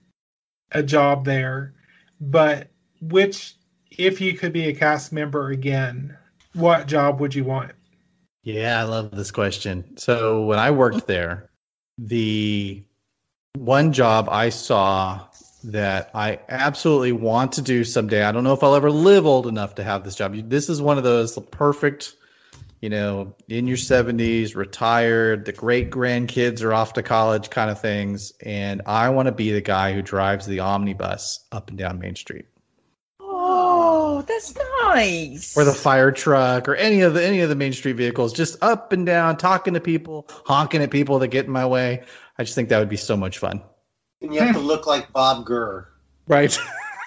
D: a job there. But which, if you could be a cast member again, what job would you want?
F: Yeah, I love this question. So when I worked there, the one job I saw that I absolutely want to do someday, I don't know if I'll ever live old enough to have this job. This is one of those perfect, you know, in your seventies, retired, the great grandkids are off to college kind of things. And I want to be the guy who drives the omnibus up and down Main Street.
E: Oh, that's nice.
F: Or the fire truck, or any of the any of the Main Street vehicles, just up and down, talking to people, honking at people that get in my way. I just think that would be so much fun.
G: And you have to look like Bob Gurr.
F: Right.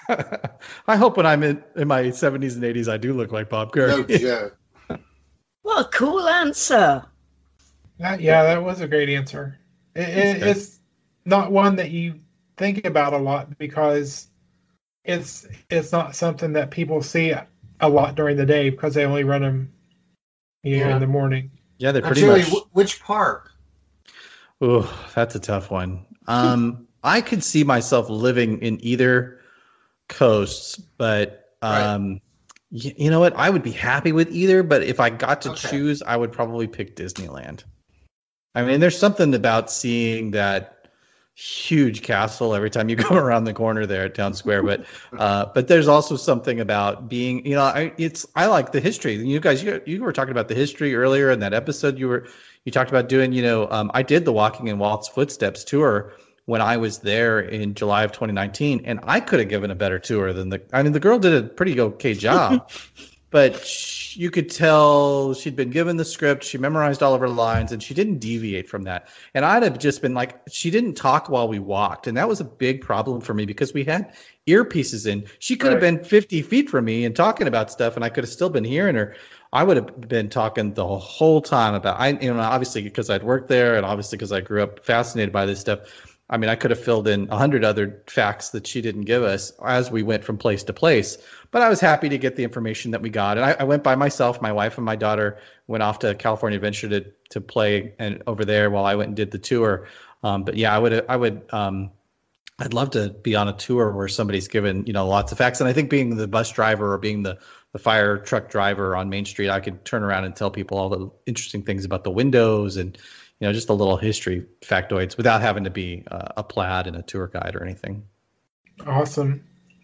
F: I hope when I'm in, in my seventies and eighties, I do look like Bob Gurr.
G: No joke.
E: What a cool answer.
D: That, yeah, that was a great answer. It, it, it's not one that you think about a lot because it's it's not something that people see a lot during the day because they only run them, you know,
G: Yeah.
D: in the morning.
F: Yeah, they're
G: Now,
F: pretty
G: Joey,
F: much.
G: wh- which park?
F: Ooh, that's a tough one. Um, I could see myself living in either coasts, but um, y- you know what? I would be happy with either. But if I got to
G: Okay.
F: choose, I would probably pick Disneyland. I mean, there's something about seeing that huge castle every time you go around the corner there at Town Square. But uh, but there's also something about being, you know, I, it's I like the history. You guys, you you were talking about the history earlier in that episode. You were you talked about doing, you know, um, I did the Walking in Walt's Footsteps tour when I was there in July of twenty nineteen, and I could have given a better tour than the. I mean, the girl did a pretty okay job, but sh- you could tell she'd been given the script, she memorized all of her lines, and she didn't deviate from that. And I'd have just been like, she didn't talk while we walked, and that was a big problem for me because we had earpieces in. She could have
D: Right.
F: been fifty feet from me and talking about stuff, and I could have still been hearing her. I would have been talking the whole time about, I, you know, obviously because I'd worked there, and obviously because I grew up fascinated by this stuff. I mean, I could have filled in a hundred other facts that she didn't give us as we went from place to place. But I was happy to get the information that we got, and I, I went by myself. My wife and my daughter went off to California Adventure to to play and over there while I went and did the tour. Um, but yeah, I would I would um, I'd love to be on a tour where somebody's given, you know, lots of facts. And I think being the bus driver or being the the fire truck driver on Main Street, I could turn around and tell people all the interesting things about the windows and, you know, just a little history factoids without having to be uh, a plaid and a tour guide or anything.
D: Awesome.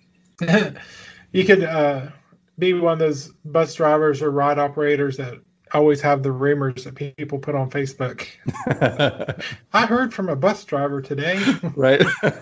D: You could uh, be one of those bus drivers or ride operators that always have the rumors that people put on Facebook. I heard from a bus driver today.
F: Right.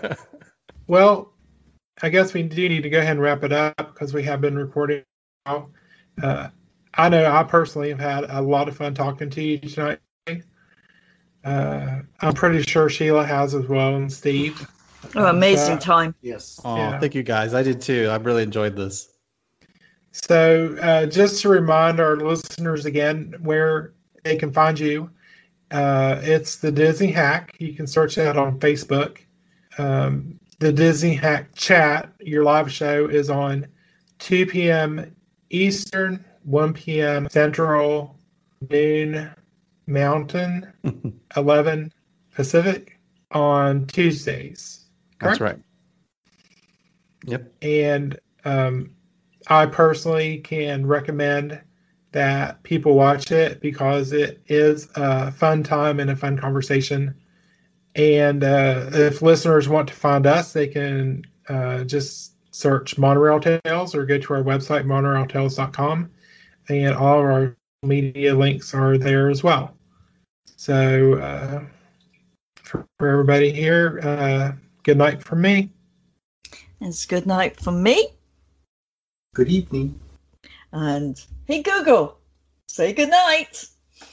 D: Well, I guess we do need to go ahead and wrap it up because we have been recording now. Uh, I know I personally have had a lot of fun talking to you tonight. Uh, I'm pretty sure Sheila has as well, and Steve.
E: Oh, amazing
D: Uh,
E: time.
G: Yes.
F: Oh,
D: Yeah.
F: thank you guys. I did too. I really enjoyed this.
D: So, uh, just to remind our listeners again where they can find you, uh, it's the Disney Hack. You can search that on Facebook. Um, the Disney Hack Chat, your live show, is on two p.m. Eastern, one p.m. Central, noon Mountain, eleven Pacific on Tuesdays.
F: That's
D: correct?
F: right. Yep.
D: And um, I personally can recommend that people watch it because it is a fun time and a fun conversation. And uh, if listeners want to find us, they can uh, just search Monorail Tales or go to our website, monorail tales dot com. And all of our media links are there as well. So uh, for, for everybody here, uh, good night from me.
E: It's good night from me.
G: Good evening.
E: And hey, Google, say good night.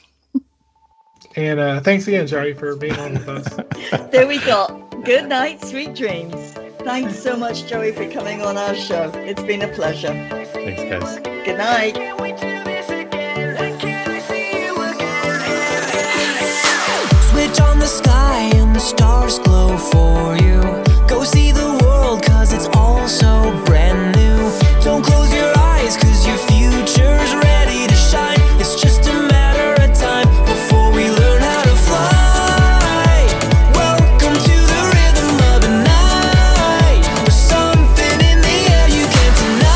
D: And uh, thanks again, Jerry, for being on with us.
E: There we go. Good night, sweet dreams. Thanks so much, Joey, for coming on our show. It's been a pleasure.
F: Thanks, guys.
E: Good night.
H: Switch on the sky and the stars glow for you. Go see the world, cause it's all so brand new. Don't close your eyes, cause your future's ready to shine. It's just a matter of time before we learn how to fly. Welcome to the rhythm of the night. There's something in the air you can't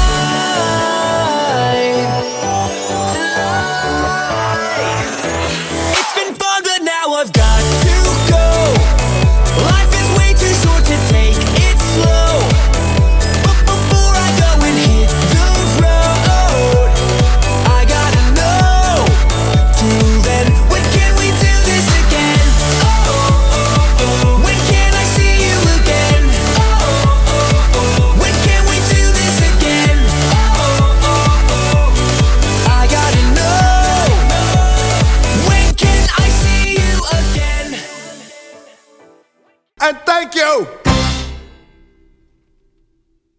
H: deny. It's been fun, but now I've got to go. Life is way too short to take it slow. But before I go and hit the road, I gotta know. Till then, when can we do this again? Oh, oh, oh, oh. When can I see you again? Oh, oh, oh. When can we do this again? Oh, oh, oh. I gotta know. When can I see you again?
I: And thank you